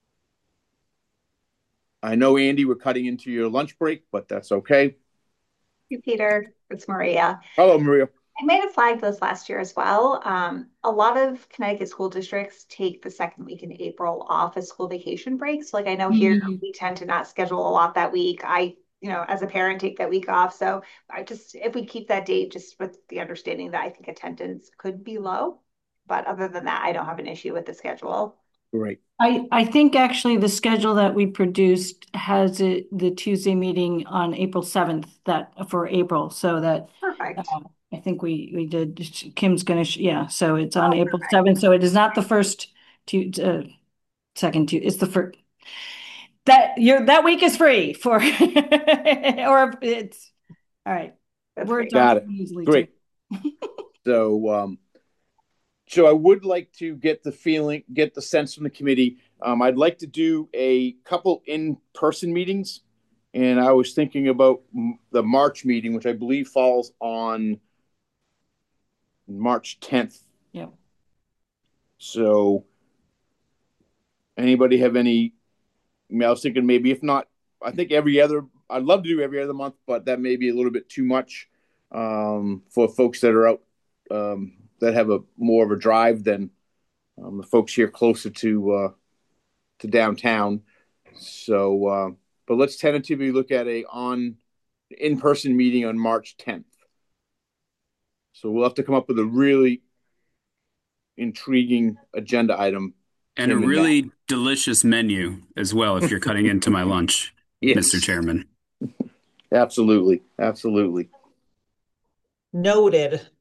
S1: I know, Andy, we're cutting into your lunch break, but that's okay.
S9: Hey, Peter, it's Maria.
S1: Hello, Maria.
S9: I might have flagged this last year as well. Um, a lot of Connecticut school districts take the second week in April off as school vacation breaks. Like I know here
S7: Mhm.
S9: we tend to not schedule a lot that week. I, you know, as a parent, take that week off. So I just, if we keep that date, just with the understanding that I think attendance could be low. But other than that, I don't have an issue with the schedule.
S1: Great.
S7: I, I think actually the schedule that we produced has it, the Tuesday meeting on April seventh that for April, so that
S9: Perfect.
S7: um, I think we, we did, Kim's gonna, sh- yeah, so it's on
S9: Oh,
S7: April
S9: perfect.
S7: seventh, so it is not the first to, uh, second to, it's the first. That you're, that week is free for, or it's, all right.
S9: That's
S7: Words
S9: great.
S1: Got
S7: aren't
S1: it.
S7: easily
S1: Great.
S7: too.
S1: So, um, so I would like to get the feeling, get the sense from the committee. Um, I'd like to do a couple in-person meetings, and I was thinking about m- the March meeting, which I believe falls on March tenth.
S7: Yeah.
S1: So, anybody have any? I mean, I was thinking maybe if not, I think every other. I'd love to do every other month, but that may be a little bit too much um, for folks that are out um, that have a more of a drive than um, the folks here closer to uh, to downtown. So, uh, but let's tentatively look at a on in-person meeting on March tenth. So we'll have to come up with a really intriguing agenda item.
S2: And a
S1: Kim and
S2: really
S1: Matt.
S2: delicious menu as well, if you're cutting into my lunch,
S1: Yes.
S2: Mister Chairman.
S1: Absolutely, absolutely.
S8: Noted.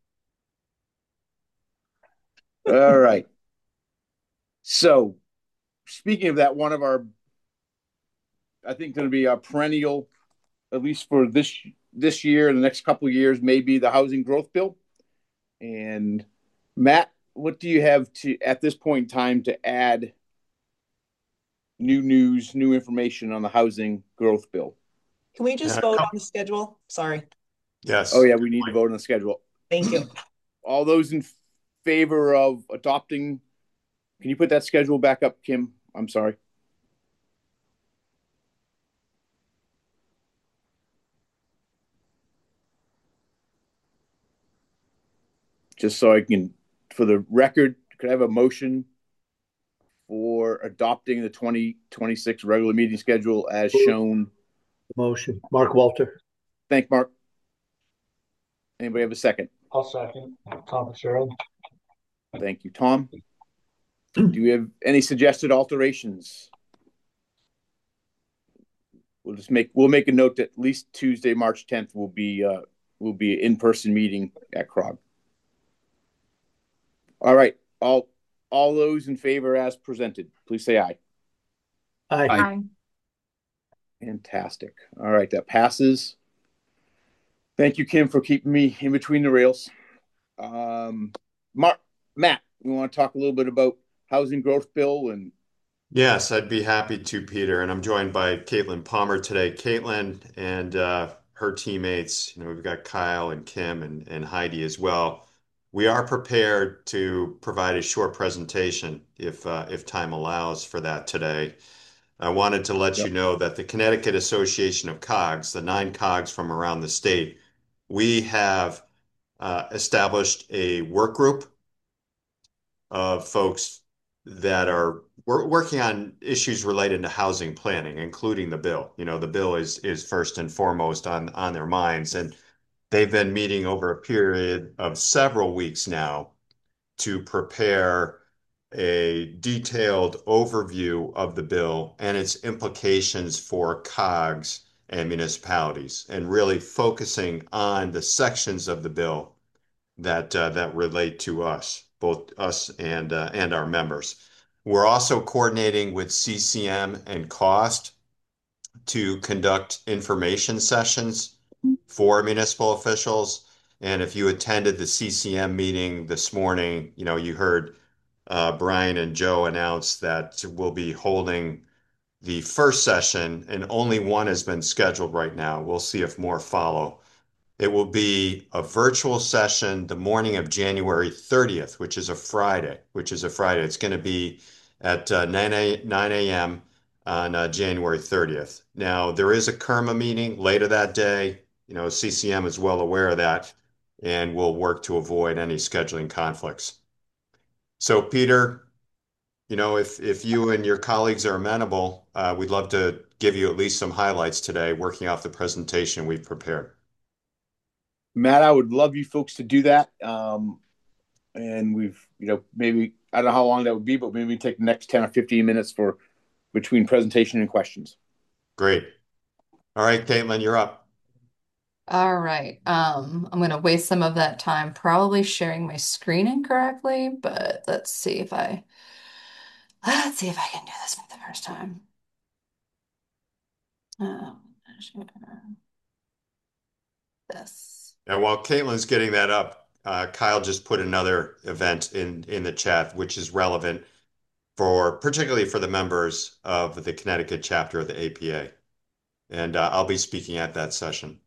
S1: All right. So, speaking of that, one of our, I think, going to be our perennial, at least for this this year and the next couple of years, maybe the housing growth bill. And Matt, what do you have to at this point in time to add new news, new information on the housing growth bill?
S8: Can we just
S4: Yeah,
S8: vote
S4: come-
S8: on the schedule? Sorry.
S4: Yes.
S1: Oh yeah, we need to vote on the schedule.
S8: Thank you.
S1: All those in favor of adopting, can you put that schedule back up, Kim? I'm sorry. Just so I can, for the record, could I have a motion for adopting the twenty twenty-six regular meeting schedule as shown?
S10: Motion. Mark Walter.
S1: Thank Mark. Anybody have a second?
S10: I'll second. Tom Fitzgerald.
S1: Thank you, Tom. Do you have any suggested alterations? We'll just make we'll make a note that at least Tuesday, March tenth, will be uh, will be an in-person meeting at C R O G. All right, all all those in favor as presented, please say aye.
S10: Aye.
S2: Aye.
S1: Fantastic. All right, that passes. Thank you, Kim, for keeping me in between the rails. Um, Mark, Matt, you want to talk a little bit about housing growth bill and
S4: Yes, I'd be happy to, Peter. And I'm joined by Caitlin Palmer today. Caitlin and uh, her teammates, you know, we've got Kyle and Kim and, and Heidi as well. We are prepared to provide a short presentation if uh, if time allows for that today. I wanted to let
S1: Yep.
S4: you know that the Connecticut Association of COGS, the nine COGS from around the state, we have uh, established a work group of folks that are we're working on issues related to housing planning, including the bill. You know, the bill is is first and foremost on on their minds, and they've been meeting over a period of several weeks now to prepare a detailed overview of the bill and its implications for COGS and municipalities, and really focusing on the sections of the bill that uh, that relate to us, both us and uh, and our members. We're also coordinating with C C M and COST to conduct information sessions for municipal officials. And if you attended the C C M meeting this morning, you know, you heard uh, Brian and Joe announce that we'll be holding the first session, and only one has been scheduled right now. We'll see if more follow. It will be a virtual session the morning of January thirtieth, which is a Friday, which is a Friday. It's going to be at uh, nine a m on uh, January thirtieth. Now, there is a Kerma meeting later that day. You know, C C M is well aware of that, and we'll work to avoid any scheduling conflicts. So, Peter, you know, if if you and your colleagues are amenable, uh, we'd love to give you at least some highlights today, working off the presentation we've prepared.
S1: Matt, I would love you folks to do that. Um, and we've, you know, maybe, I don't know how long that would be, but maybe we take the next ten or fifteen minutes for between presentation and questions.
S4: Great. All right, Caitlin, you're up.
S11: All right. Um, I'm going to waste some of that time probably sharing my screen incorrectly, but let's see if I let's see if I can do this for the first time. Um, this.
S4: And while Caitlin's getting that up, uh, Kyle just put another event in in the chat, which is relevant for particularly for the members of the Connecticut chapter of the A P A. And uh, I'll be speaking at that session.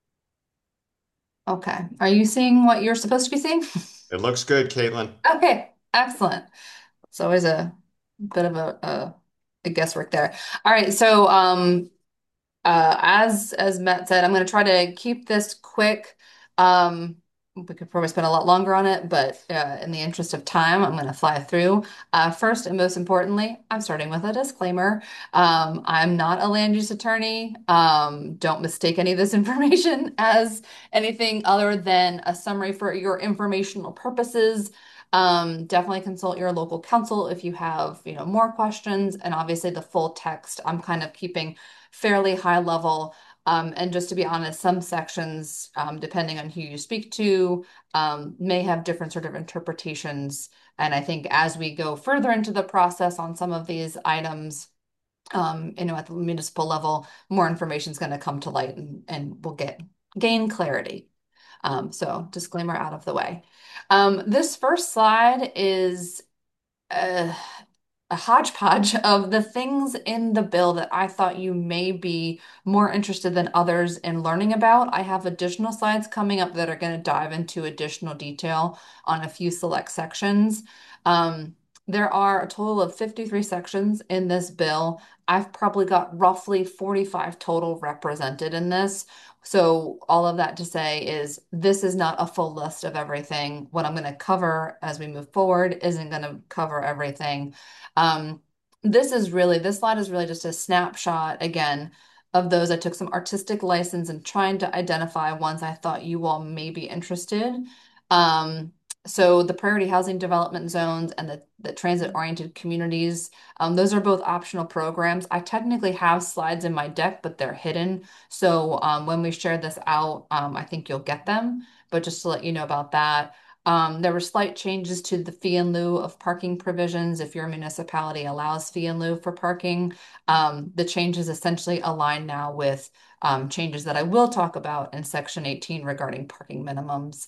S11: Okay. Are you seeing what you're supposed to be seeing?
S4: It looks good, Caitlin.
S11: Okay, excellent. It's always a bit of a, a, a guesswork there. All right, so um, uh, as as Matt said, I'm going to try to keep this quick. Um, we could probably spend a lot longer on it, but uh, in the interest of time, I'm going to fly through. Uh, first and most importantly, I'm starting with a disclaimer. Um, I'm not a land use attorney. Um, don't mistake any of this information as anything other than a summary for your informational purposes. Um, definitely consult your local counsel if you have, you know, more questions, and obviously the full text I'm kind of keeping fairly high level. Um, and just to be honest, some sections, um, depending on who you speak to, um, may have different sort of interpretations. And I think as we go further into the process on some of these items, um, you know, at the municipal level, more information is going to come to light, and, and we'll get gain clarity. Um, so disclaimer out of the way. Um, this first slide is uh, a hodgepodge of the things in the bill that I thought you may be more interested than others in learning about. I have additional slides coming up that are going to dive into additional detail on a few select sections. Um, there are a total of fifty-three sections in this bill. I've probably got roughly forty-five total represented in this. So all of that to say is this is not a full list of everything. What I'm going to cover as we move forward isn't going to cover everything. Um, this is really, this slide is really just a snapshot again of those. I took some artistic license and trying to identify ones I thought you all may be interested. Um, so the priority housing development zones and the, the transit-oriented communities, um, those are both optional programs. I technically have slides in my deck, but they're hidden. So um, when we share this out, um, I think you'll get them. But just to let you know about that. Um, there were slight changes to the fee in lieu of parking provisions. If your municipality allows fee in lieu for parking, um, the changes essentially align now with um, changes that I will talk about in section eighteen regarding parking minimums.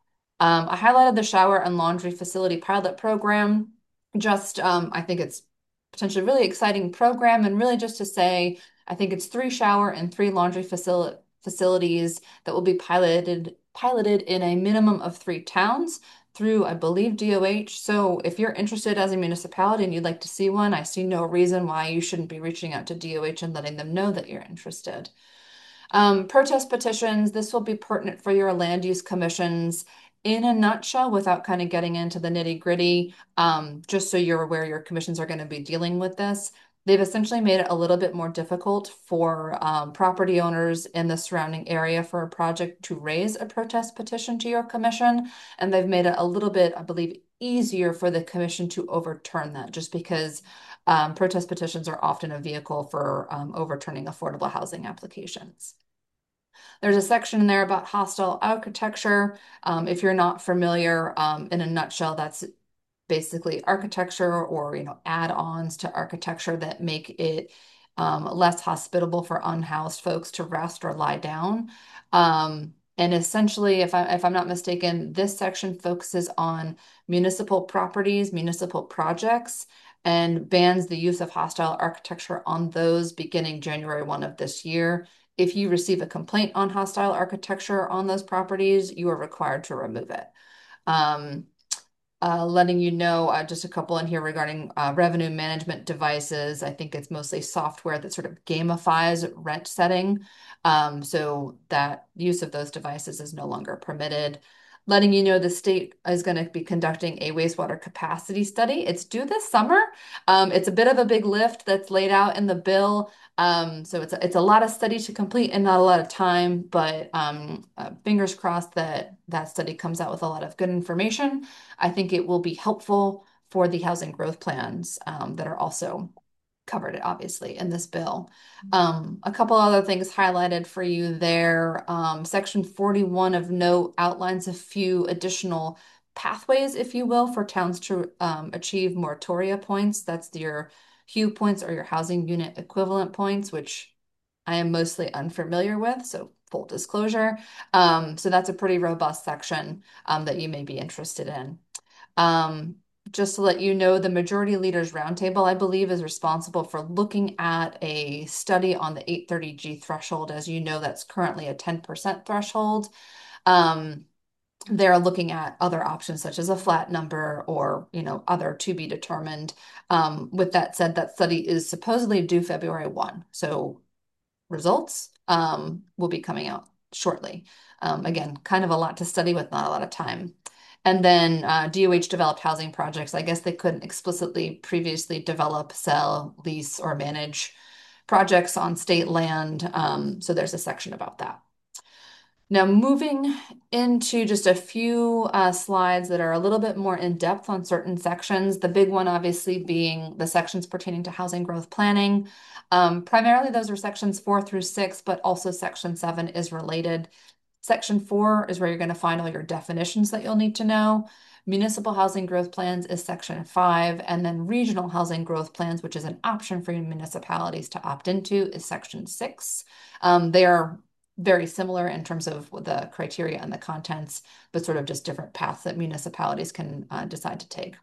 S11: Um, I highlighted the shower and laundry facility pilot program. Just, um, I think it's potentially really exciting program, and really just to say, I think it's three shower and three laundry facility facilities that will be piloted piloted in a minimum of three towns through, I believe, D O H. So if you're interested as a municipality and you'd like to see one, I see no reason why you shouldn't be reaching out to D O H and letting them know that you're interested. Um, protest petitions, this will be pertinent for your land use commissions. In a nutshell, without kind of getting into the nitty gritty, um, just so you're aware your commissions are going to be dealing with this. They've essentially made it a little bit more difficult for um, property owners in the surrounding area for a project to raise a protest petition to your commission. And they've made it a little bit, I believe, easier for the commission to overturn that, just because Um, protest petitions are often a vehicle for um, overturning affordable housing applications. There's a section in there about hostile architecture. Um, if you're not familiar, um, in a nutshell, that's basically architecture or, you know, add-ons to architecture that make it um, less hospitable for unhoused folks to rest or lie down. Um, and essentially, if I if I'm not mistaken, this section focuses on municipal properties, municipal projects, and bans the use of hostile architecture on those beginning January first of this year. If you receive a complaint on hostile architecture on those properties, you are required to remove it. Um, uh, letting you know, uh, just a couple in here regarding uh, revenue management devices. I think it's mostly software that sort of gamifies rent setting. Um, so that use of those devices is no longer permitted. Letting you know the state is going to be conducting a wastewater capacity study. It's due this summer. Um, it's a bit of a big lift that's laid out in the bill. Um, so it's a, it's a lot of study to complete and not a lot of time, but um, uh, fingers crossed that that study comes out with a lot of good information. I think it will be helpful for the housing growth plans um, that are also covered, obviously, in this bill. Um, a couple other things highlighted for you there. Um, Section forty-one of note outlines a few additional pathways, if you will, for towns to um, achieve moratoria points. That's your H U points or your housing unit equivalent points, which I am mostly unfamiliar with, so full disclosure. Um, so that's a pretty robust section um, that you may be interested in. Um, just to let you know, the Majority Leaders Roundtable, I believe, is responsible for looking at a study on the eight thirty G threshold. As you know, that's currently a ten percent threshold. Um, they're looking at other options such as a flat number or, you know, other to be determined. Um, with that said, that study is supposedly due February first. So results um, will be coming out shortly. Um, again, kind of a lot to study with not a lot of time. And then uh, D O H developed housing projects. I guess they couldn't explicitly previously develop, sell, lease, or manage projects on state land. Um, so there's a section about that. Now, moving into just a few uh, slides that are a little bit more in depth on certain sections. The big one, obviously, being the sections pertaining to housing growth planning. Um, primarily, those are sections four through six, but also section seven is related. Section four is where you're going to find all your definitions that you'll need to know. Municipal housing growth plans is section five, and then regional housing growth plans, which is an option for municipalities to opt into, is section six. Um, they are very similar in terms of the criteria and the contents, but sort of just different paths that municipalities can uh, decide to take.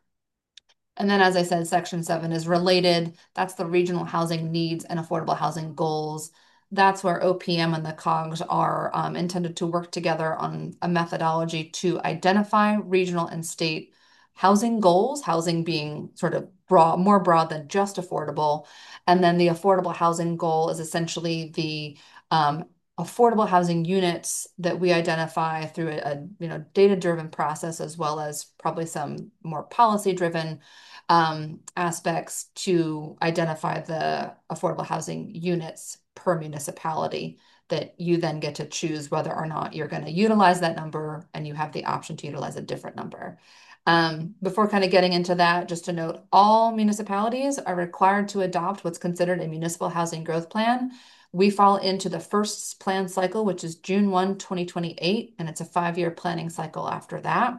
S11: And then, as I said, section seven is related. That's the regional housing needs and affordable housing goals. That's where O P M and the COGS are um, intended to work together on a methodology to identify regional and state housing goals, housing being sort of broad, more broad than just affordable. And then the affordable housing goal is essentially the um, affordable housing units that we identify through a, a you know data-driven process, as well as probably some more policy-driven um, aspects to identify the affordable housing units per municipality that you then get to choose whether or not you're going to utilize that number, and you have the option to utilize a different number. Um, before kind of getting into that, just to note, all municipalities are required to adopt what's considered a municipal housing growth plan. We fall into the first plan cycle, which is June first, twenty twenty-eight, and it's a five-year planning cycle after that.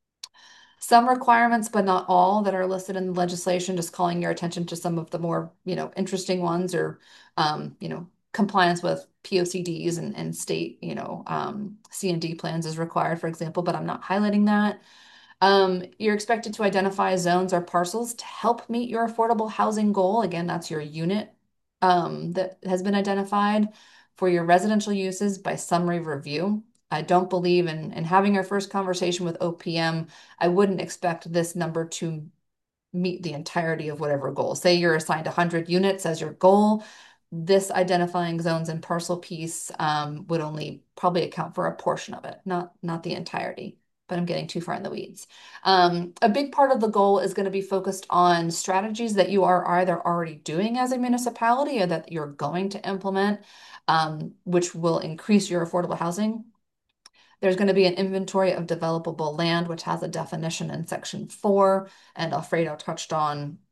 S11: Some requirements, but not all, that are listed in the legislation, just calling your attention to some of the more, you know, interesting ones, or, um, you know, compliance with P O C Ds and, and state, you know, um, C and D plans is required, for example, but I'm not highlighting that. Um, you're expected to identify zones or parcels to help meet your affordable housing goal. Again, that's your unit um, that has been identified for your residential uses by summary review. I don't believe in, in having our first conversation with O P M. I wouldn't expect this number to meet the entirety of whatever goal. Say you're assigned one hundred units as your goal. This identifying zones and parcel piece um, would only probably account for a portion of it, not, not the entirety. But I'm getting too far in the weeds. Um, a big part of the goal is going to be focused on strategies that you are either already doing as a municipality or that you're going to implement, um, which will increase your affordable housing. There's going to be an inventory of developable land, which has a definition in section four, and Alfredo touched on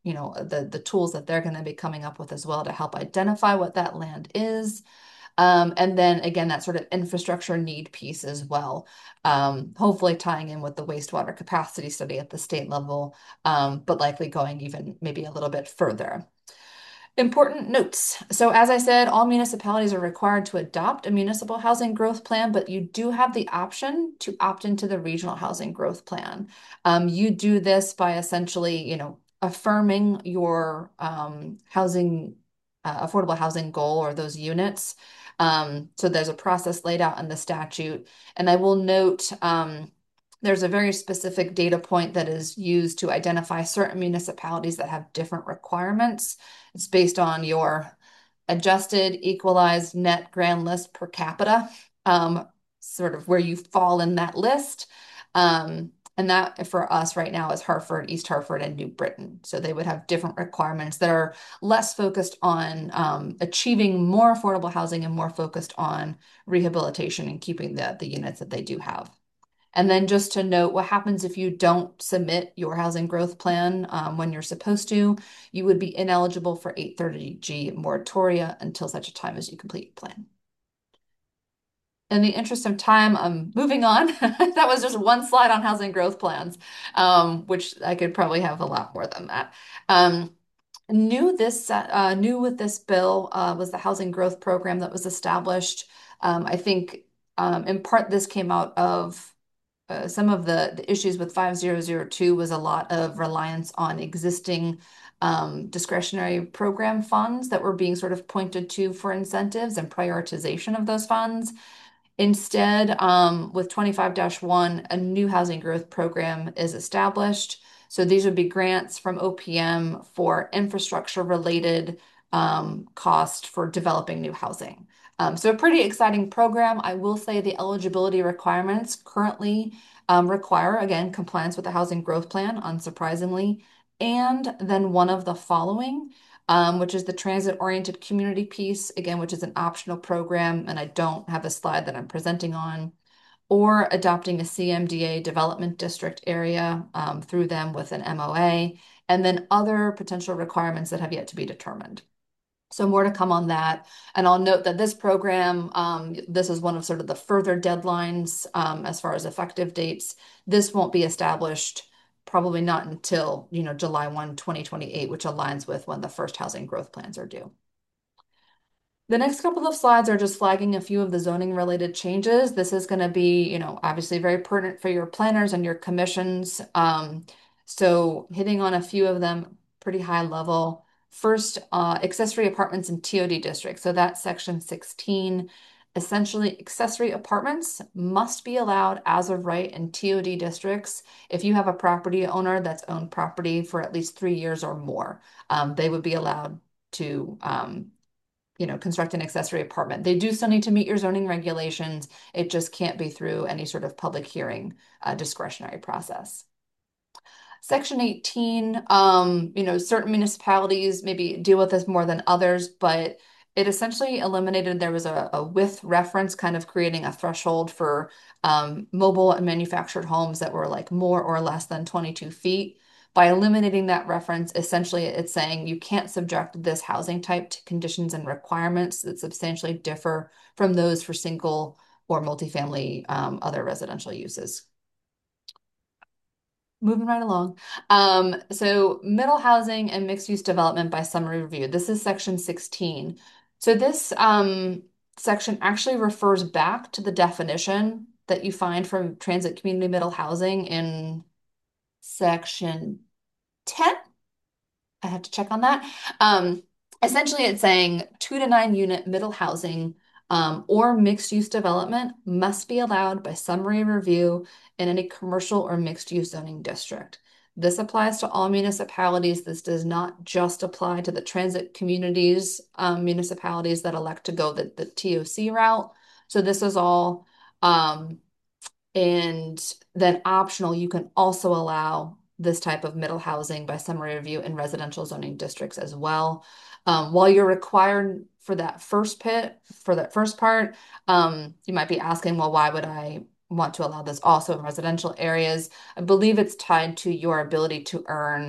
S11: you know, the, the tools that they're going to be coming up with as well to help identify what that land is. Um, and then again, that sort of infrastructure need piece as well, um, hopefully tying in with the wastewater capacity study at the state level, um, but likely going even maybe a little bit further. Important notes. So as I said, all municipalities are required to adopt a municipal housing growth plan, but you do have the option to opt into the regional housing growth plan. Um, you do this by essentially, you know, affirming your um, housing, uh, affordable housing goal or those units. Um, so there's a process laid out in the statute. And I will note, um, there's a very specific data point that is used to identify certain municipalities that have different requirements. It's based on your adjusted equalized net grand list per capita, um, sort of where you fall in that list. Um, and that for us right now is Hartford, East Hartford, and New Britain. So they would have different requirements that are less focused on um, achieving more affordable housing and more focused on rehabilitation and keeping the, the units that they do have. And then just to note, what happens if you don't submit your housing growth plan um, when you're supposed to, you would be ineligible for eight thirty G moratoria until such a time as you complete your plan. In the interest of time, I'm moving on. That was just one slide on housing growth plans, um, which I could probably have a lot more than that. Um, new this uh, new with this bill uh, was the housing growth program that was established. Um, I think um, in part this came out of Uh, some of the, the issues with five thousand two was a lot of reliance on existing um, discretionary program funds that were being sort of pointed to for incentives and prioritization of those funds. Instead, um, with twenty-five dash one, a new housing growth program is established. So these would be grants from O P M for infrastructure related um, cost for developing new housing. Um, so a pretty exciting program. I will say the eligibility requirements currently um, require, again, compliance with the housing growth plan, unsurprisingly, and then one of the following, um, which is the transit-oriented community piece, again, which is an optional program, and I don't have a slide that I'm presenting on, or adopting a C M D A development district area um, through them with an M O A, and then other potential requirements that have yet to be determined. So more to come on that. And I'll note that this program, um, this is one of sort of the further deadlines um, as far as effective dates. This won't be established probably not until, you know, July first, twenty twenty-eight, which aligns with when the first housing growth plans are due. The next couple of slides are just flagging a few of the zoning related changes. This is going to be, you know, obviously very pertinent for your planners and your commissions. Um, so hitting on a few of them pretty high level. First, uh, accessory apartments in T O D districts. So that's section sixteen. Essentially, accessory apartments must be allowed as of right in T O D districts if you have a property owner that's owned property for at least three years or more. Um, they would be allowed to um, you know, construct an accessory apartment. They do still need to meet your zoning regulations. It just can't be through any sort of public hearing uh, discretionary process. Section eighteen, um, you know, certain municipalities maybe deal with this more than others, but it essentially eliminated, there was a, a with reference kind of creating a threshold for um, mobile and manufactured homes that were like more or less than twenty-two feet. By eliminating that reference, essentially it's saying you can't subject this housing type to conditions and requirements that substantially differ from those for single or multifamily um, other residential uses. Moving right along. Um, so middle housing and mixed use development by summary review. This is section sixteen. So this um, section actually refers back to the definition that you find from transit community middle housing in section ten. I have to check on that. Um, essentially, it's saying two to nine unit middle housing um, or mixed use development must be allowed by summary review in any commercial or mixed use zoning district. This applies to all municipalities. This does not just apply to the transit communities, um, municipalities that elect to go the, the T O C route. So this is all, um, and then optional, you can also allow this type of middle housing by summary review in residential zoning districts as well. Um, while you're required for that first pit, for that first part, um, you might be asking, well, why would I want to allow this also in residential areas? I believe it's tied to your ability to earn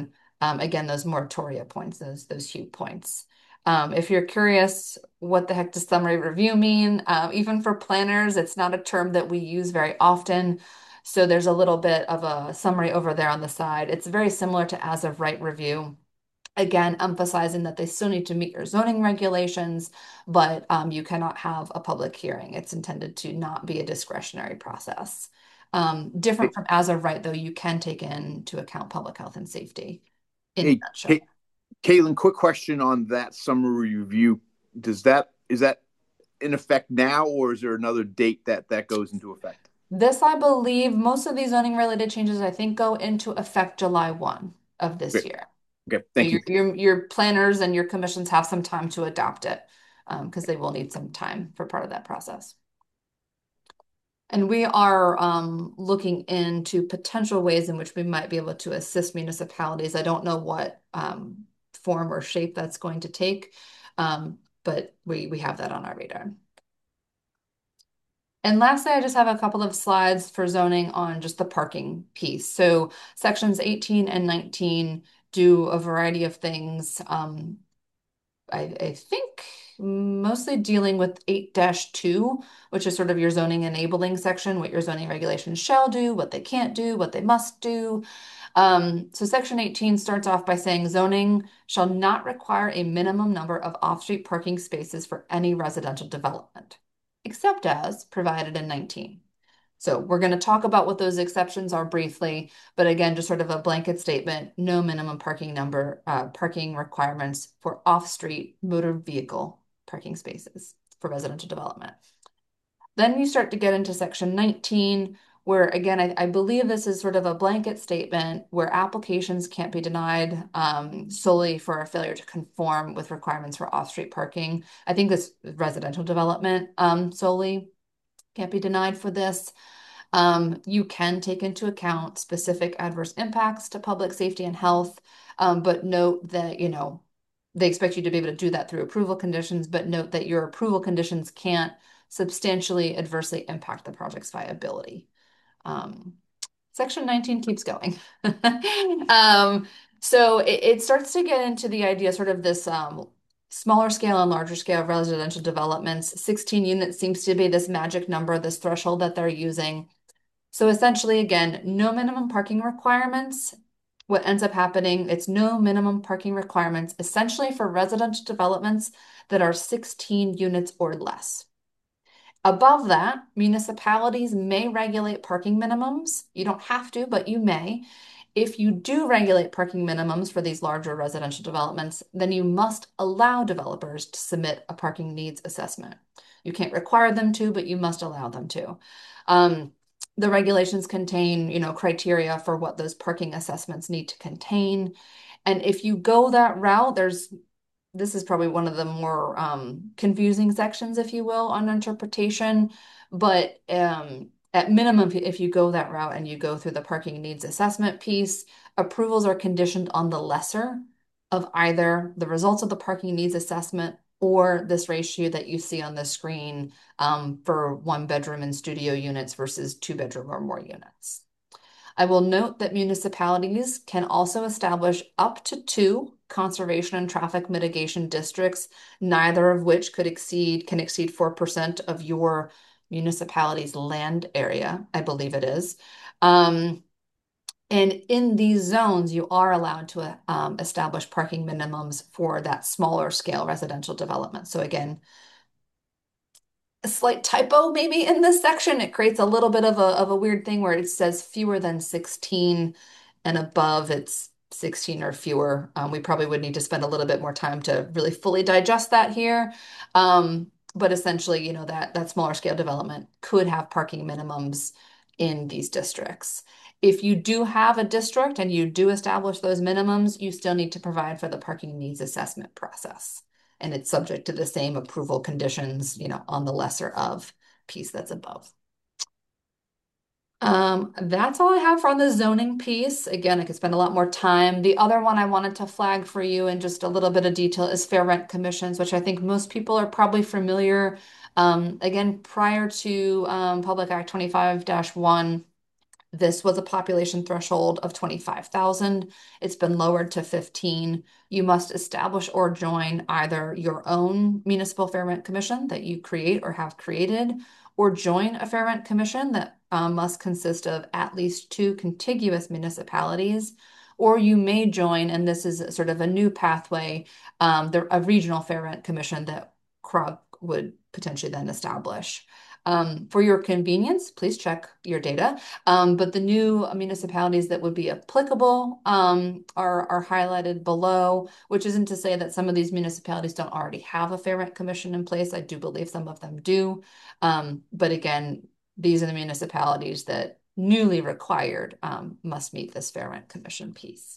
S11: Um, again, those moratoria points, those those Hugh points. Um, if you're curious, what the heck does summary review mean? Uh, even for planners, it's not a term that we use very often. So there's a little bit of a summary over there on the side. It's very similar to as of right review. Again, emphasizing that they still need to meet your zoning regulations, but um, you cannot have a public hearing. It's intended to not be a discretionary process. Um, different from as of right, though, you can take into account public health and safety in a
S1: Hey,
S11: nutshell.
S1: Ca- Caitlin, quick question on that summary review. Does that is that in effect now, or is there another date that that goes into effect?
S11: This, I believe, most of these zoning related changes, I think, go into effect July first of this
S1: Great.
S11: year.
S1: Okay,
S11: So
S1: thank
S11: your,
S1: you.
S11: your your planners and your commissions have some time to adopt it, um, because they will need some time for part of that process. And we are um, looking into potential ways in which we might be able to assist municipalities. I don't know what um, form or shape that's going to take, um, but we we have that on our radar. And lastly, I just have a couple of slides for zoning on just the parking piece. So sections eighteen and nineteen do a variety of things. Um, I, I think mostly dealing with eight dash two, which is sort of your zoning enabling section, what your zoning regulations shall do, what they can't do, what they must do. Um, so section eighteen starts off by saying zoning shall not require a minimum number of off-street parking spaces for any residential development, except as provided in nineteen. So we're going to talk about what those exceptions are briefly, but again, just sort of a blanket statement, no minimum parking number, uh, parking requirements for off-street motor vehicle parking spaces for residential development. Then you start to get into section nineteen, where again, I, I believe this is sort of a blanket statement where applications can't be denied um, solely for a failure to conform with requirements for off-street parking. I think this residential development um, solely can't be denied for this. Um, you can take into account specific adverse impacts to public safety and health, um, but note that, you know, they expect you to be able to do that through approval conditions, but note that your approval conditions can't substantially adversely impact the project's viability. Um, section nineteen keeps going. um, so it, it starts to get into the idea, sort of this um, smaller scale and larger scale residential developments. sixteen units seems to be this magic number, this threshold that they're using. So essentially, again, no minimum parking requirements. What ends up happening, it's no minimum parking requirements, essentially for residential developments that are sixteen units or less. Above that, municipalities may regulate parking minimums. You don't have to, but you may. If you do regulate parking minimums for these larger residential developments, then you must allow developers to submit a parking needs assessment. You can't require them to, but you must allow them to. Um, the regulations contain, you know, criteria for what those parking assessments need to contain. And if you go that route, there's this is probably one of the more um, confusing sections, if you will, on interpretation. But um, at minimum, if you go that route and you go through the parking needs assessment piece, approvals are conditioned on the lesser of either the results of the parking needs assessment or this ratio that you see on the screen um, for one bedroom and studio units versus two bedroom or more units. I will note that municipalities can also establish up to two conservation and traffic mitigation districts, neither of which could exceed can exceed four percent of your municipality's land area, I believe it is. Um, and in these zones, you are allowed to um, establish parking minimums for that smaller scale residential development. So again, a slight typo maybe in this section. It creates a little bit of a, of a weird thing where it says fewer than sixteen and above it's sixteen or fewer. Um, we probably would need to spend a little bit more time to really fully digest that here. Um, but essentially, you know, that, that smaller scale development could have parking minimums in these districts. If you do have a district and you do establish those minimums, you still need to provide for the parking needs assessment process. And it's subject to the same approval conditions, you know, on the lesser of piece that's above. Um, that's all I have for on the zoning piece. Again, I could spend a lot more time. The other one I wanted to flag for you in just a little bit of detail is fair rent commissions, which I think most people are probably familiar. Um, again, prior to um, Public Act twenty-five dash one, this was a population threshold of twenty-five thousand. It's been lowered to fifteen. You must establish or join either your own municipal fair rent commission that you create or have created, or join a fair rent commission that um, must consist of at least two contiguous municipalities. Or you may join, and this is sort of a new pathway, um, the, a regional fair rent commission that C R O G would potentially then establish. Um, for your convenience, please check your data. Um, but the new municipalities that would be applicable um, are, are highlighted below, which isn't to say that some of these municipalities don't already have a fair rent commission in place. I do believe some of them do. Um, but again, these are the municipalities that newly required um, must meet this fair rent commission piece.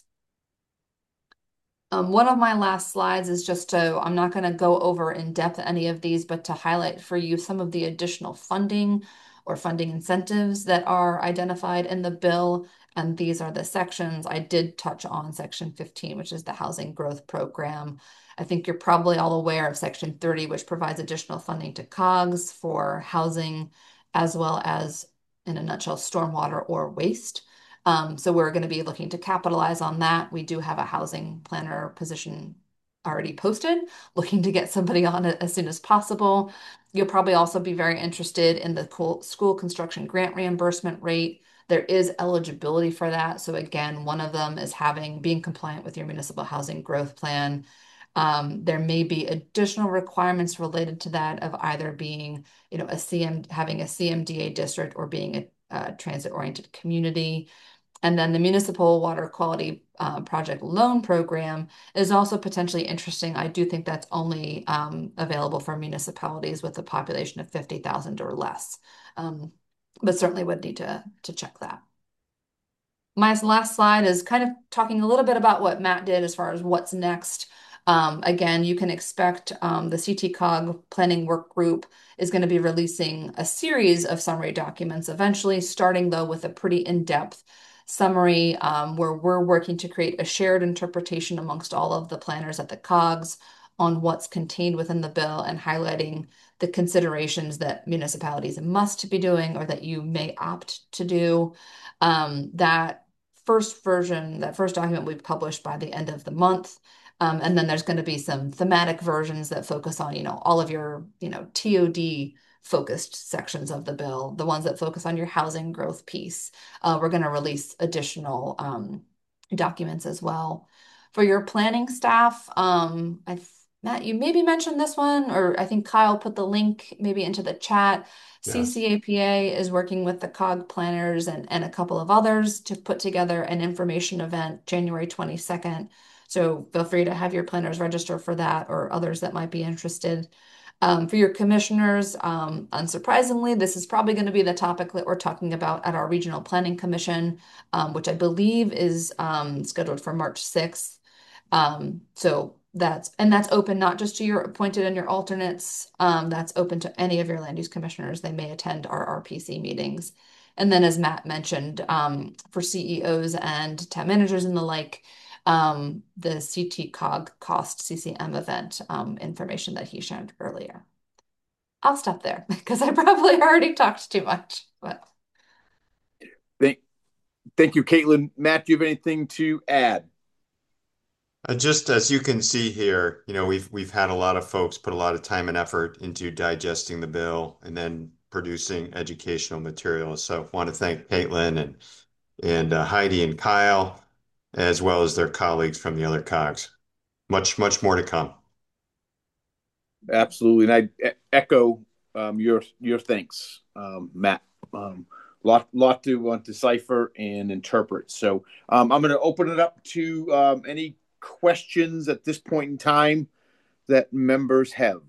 S11: Um, one of my last slides is just to, I'm not going to go over in depth any of these, but to highlight for you some of the additional funding or funding incentives that are identified in the bill. And these are the sections. I did touch on section fifteen, which is the housing growth program. I think you're probably all aware of section thirty, which provides additional funding to COGS for housing, as well as, in a nutshell, stormwater or waste. Um, so we're going to be looking to capitalize on that. We do have a housing planner position already posted, looking to get somebody on it as soon as possible. You'll probably also be very interested in the school construction grant reimbursement rate. There is eligibility for that. So again, one of them is having being compliant with your municipal housing growth plan. Um, there may be additional requirements related to that of either being, you know, a C M having a C M D A district or being a, a transit-oriented community. And then the Municipal Water Quality uh, Project Loan Program is also potentially interesting. I do think that's only um, available for municipalities with a population of fifty thousand or less, um, but certainly would need to, to check that. My last slide is kind of talking a little bit about what Matt did as far as what's next. Um, again, you can expect um, the C T C O G planning work group is going to be releasing a series of summary documents eventually, starting though with a pretty in-depth summary um, where we're working to create a shared interpretation amongst all of the planners at the C O Gs on what's contained within the bill and highlighting the considerations that municipalities must be doing or that you may opt to do. Um, that first version, that first document we published by the end of the month. Um, and then there's going to be some thematic versions that focus on, you know, all of your, you know, T O D focused sections of the bill, the ones that focus on your housing growth piece. Uh, we're going to release additional um, documents as well. For your planning staff, um, I Matt, you maybe mentioned this one, or I think Kyle put the link maybe into the chat.
S4: Yeah.
S11: C C A P A is working with the C O G planners and, and a couple of others to put together an information event January twenty-second. So feel free to have your planners register for that or others that might be interested. Um, for your commissioners, um, unsurprisingly, this is probably going to be the topic that we're talking about at our Regional Planning Commission, um, which I believe is um, scheduled for March sixth. Um, so that's, and that's open not just to your appointed and your alternates, um, that's open to any of your land use commissioners. They may attend our R P C meetings. And then as Matt mentioned, um, for C E Os and town managers and the like, um, the C T C O G cost C C M event um, information that he shared earlier. I'll stop there because I probably already talked too much. But
S1: Thank, thank you, Caitlin. Matt, do you have anything to add?
S4: Uh, just as you can see here, you know, we've we've had a lot of folks put a lot of time and effort into digesting the bill and then producing educational materials. So I want to thank Caitlin and and uh, Heidi and Kyle, as well as their colleagues from the other C O Gs. Much, much more to come.
S1: Absolutely. And I echo um, your your thanks, um, Matt. Um, lot lot to uh, decipher and interpret. So um, I'm going to open it up to um, any questions at this point in time that members have.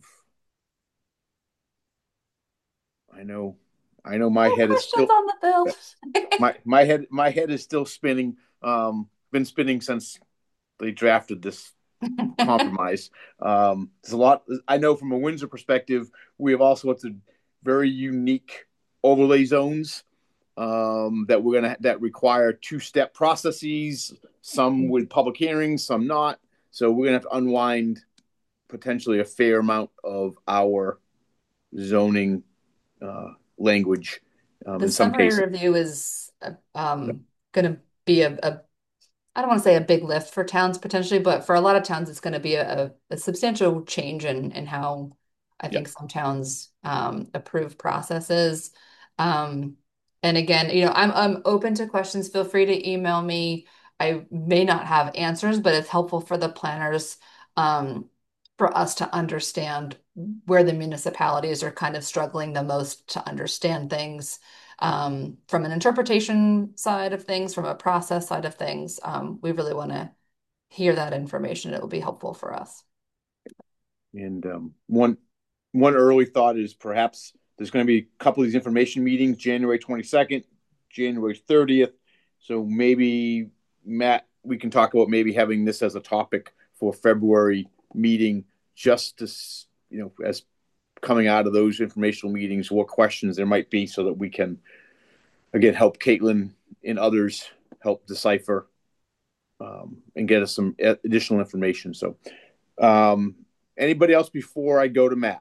S1: I know, I know my
S11: no
S1: head is still
S11: on the bill.
S1: my my head my head is still spinning. Um, been spinning since they drafted this compromise. Um, there's a lot. I know from a Windsor perspective, we have all sorts of very unique overlay zones um, that we're gonna that require two-step processes. Some with public hearings, some not. So we're gonna have to unwind potentially a fair amount of our zoning uh, language um,
S11: The
S1: in some
S11: summary
S1: cases.
S11: review is uh, um, going to be a, a, I don't want to say a big lift for towns potentially, but for a lot of towns, it's going to be a, a substantial change in, in how I think
S1: Yep.
S11: some towns um, approve processes. Um, and again, you know, I'm I'm open to questions. Feel free to email me. I may not have answers, but it's helpful for the planners um, for us to understand where the municipalities are kind of struggling the most to understand things um, from an interpretation side of things, from a process side of things. Um, we really want to hear that information. It will be helpful for us.
S1: And um, one one early thought is perhaps there's going to be a couple of these information meetings, January twenty-second, January thirtieth. So maybe, Matt, we can talk about maybe having this as a topic for February meeting, just to, you know, as coming out of those informational meetings, what questions there might be so that we can, again, help Caitlin and others help decipher um, and get us some additional information. So, um, anybody else before I go to Matt?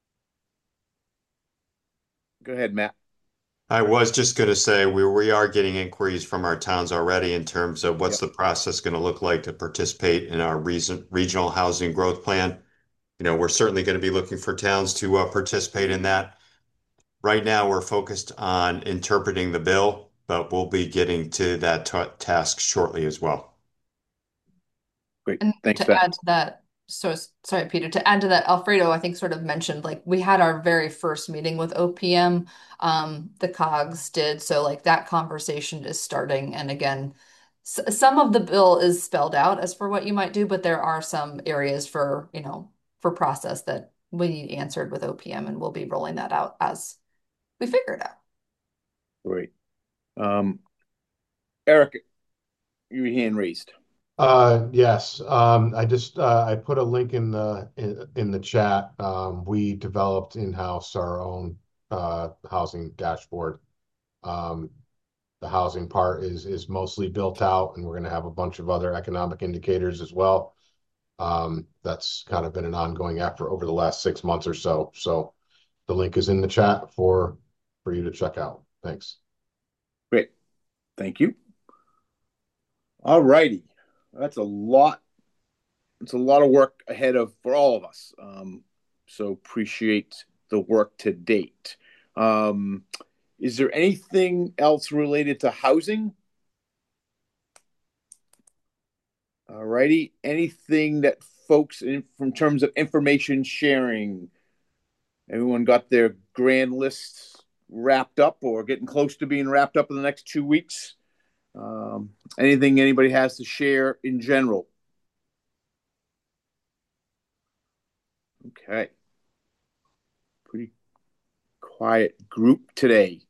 S1: Go ahead, Matt.
S4: I was just going to say we we are getting inquiries from our towns already in terms of what's
S1: Yep.
S4: the process going to look like to participate in our reason, regional housing growth plan. You know, we're certainly going to be looking for towns to uh, participate in that. Right now, we're focused on interpreting the bill, but we'll be getting to that ta task shortly as well.
S1: Great.
S11: And
S1: Thanks,
S11: to
S1: Matt.
S11: add to that, so sorry, Peter, to add to that, Alfredo, I think sort of mentioned like we had our very first meeting with O P M, um, the COGS did. So like that conversation is starting. And again, s some of the bill is spelled out as for what you might do, but there are some areas for, you know, for process that we need answered with O P M, and we'll be rolling that out as we figure it out.
S1: Great. Um, Eric, your hand raised.
S3: Uh, yes. Um, I just uh, I put a link in the in, in the chat. Um, we developed in-house our own uh, housing dashboard. Um, the housing part is is mostly built out, and we're going to have a bunch of other economic indicators as well. Um, that's kind of been an ongoing effort over the last six months or so. So the link is in the chat for for you to check out. Thanks.
S1: Great. Thank you. All righty. That's a lot. It's a lot of work ahead of for all of us. Um, so appreciate the work to date. Um, is there anything else related to housing? All righty. Anything that folks in from terms of information sharing? Everyone got their grand lists wrapped up or getting close to being wrapped up in the next two weeks? Um, anything anybody has to share in general? Okay. Pretty quiet group today.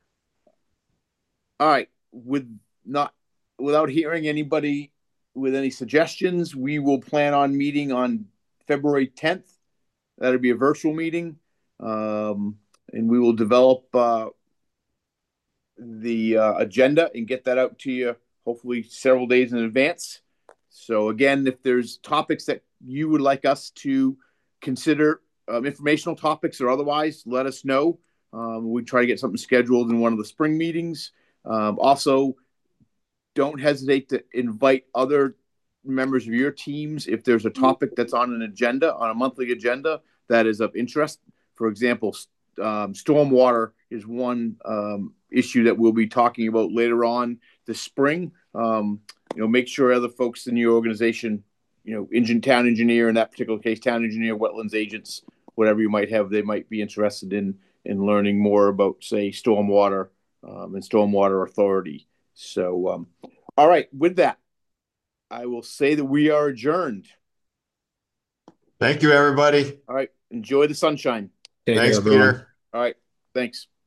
S1: All right. With not without hearing anybody with any suggestions, we will plan on meeting on February tenth. That'll be a virtual meeting. Um, and we will develop uh, the uh, agenda and get that out to you hopefully several days in advance. So again, if there's topics that you would like us to consider, um, informational topics or otherwise, let us know. Um, we try to get something scheduled in one of the spring meetings. Um, also, don't hesitate to invite other members of your teams if there's a topic that's on an agenda, on a monthly agenda that is of interest. For example, um, stormwater is one um, issue that we'll be talking about later on this spring. Um, you know, make sure other folks in your organization, you know, engine town engineer in that particular case, town engineer, wetlands agents, whatever you might have, they might be interested in in learning more about, say, stormwater um, and stormwater authority. So, um, all right, with that, I will say that we are adjourned.
S4: Thank you, everybody.
S1: All right, enjoy the sunshine.
S2: Take
S4: Thanks,
S2: care, everyone.
S4: Peter.
S1: All right, thanks.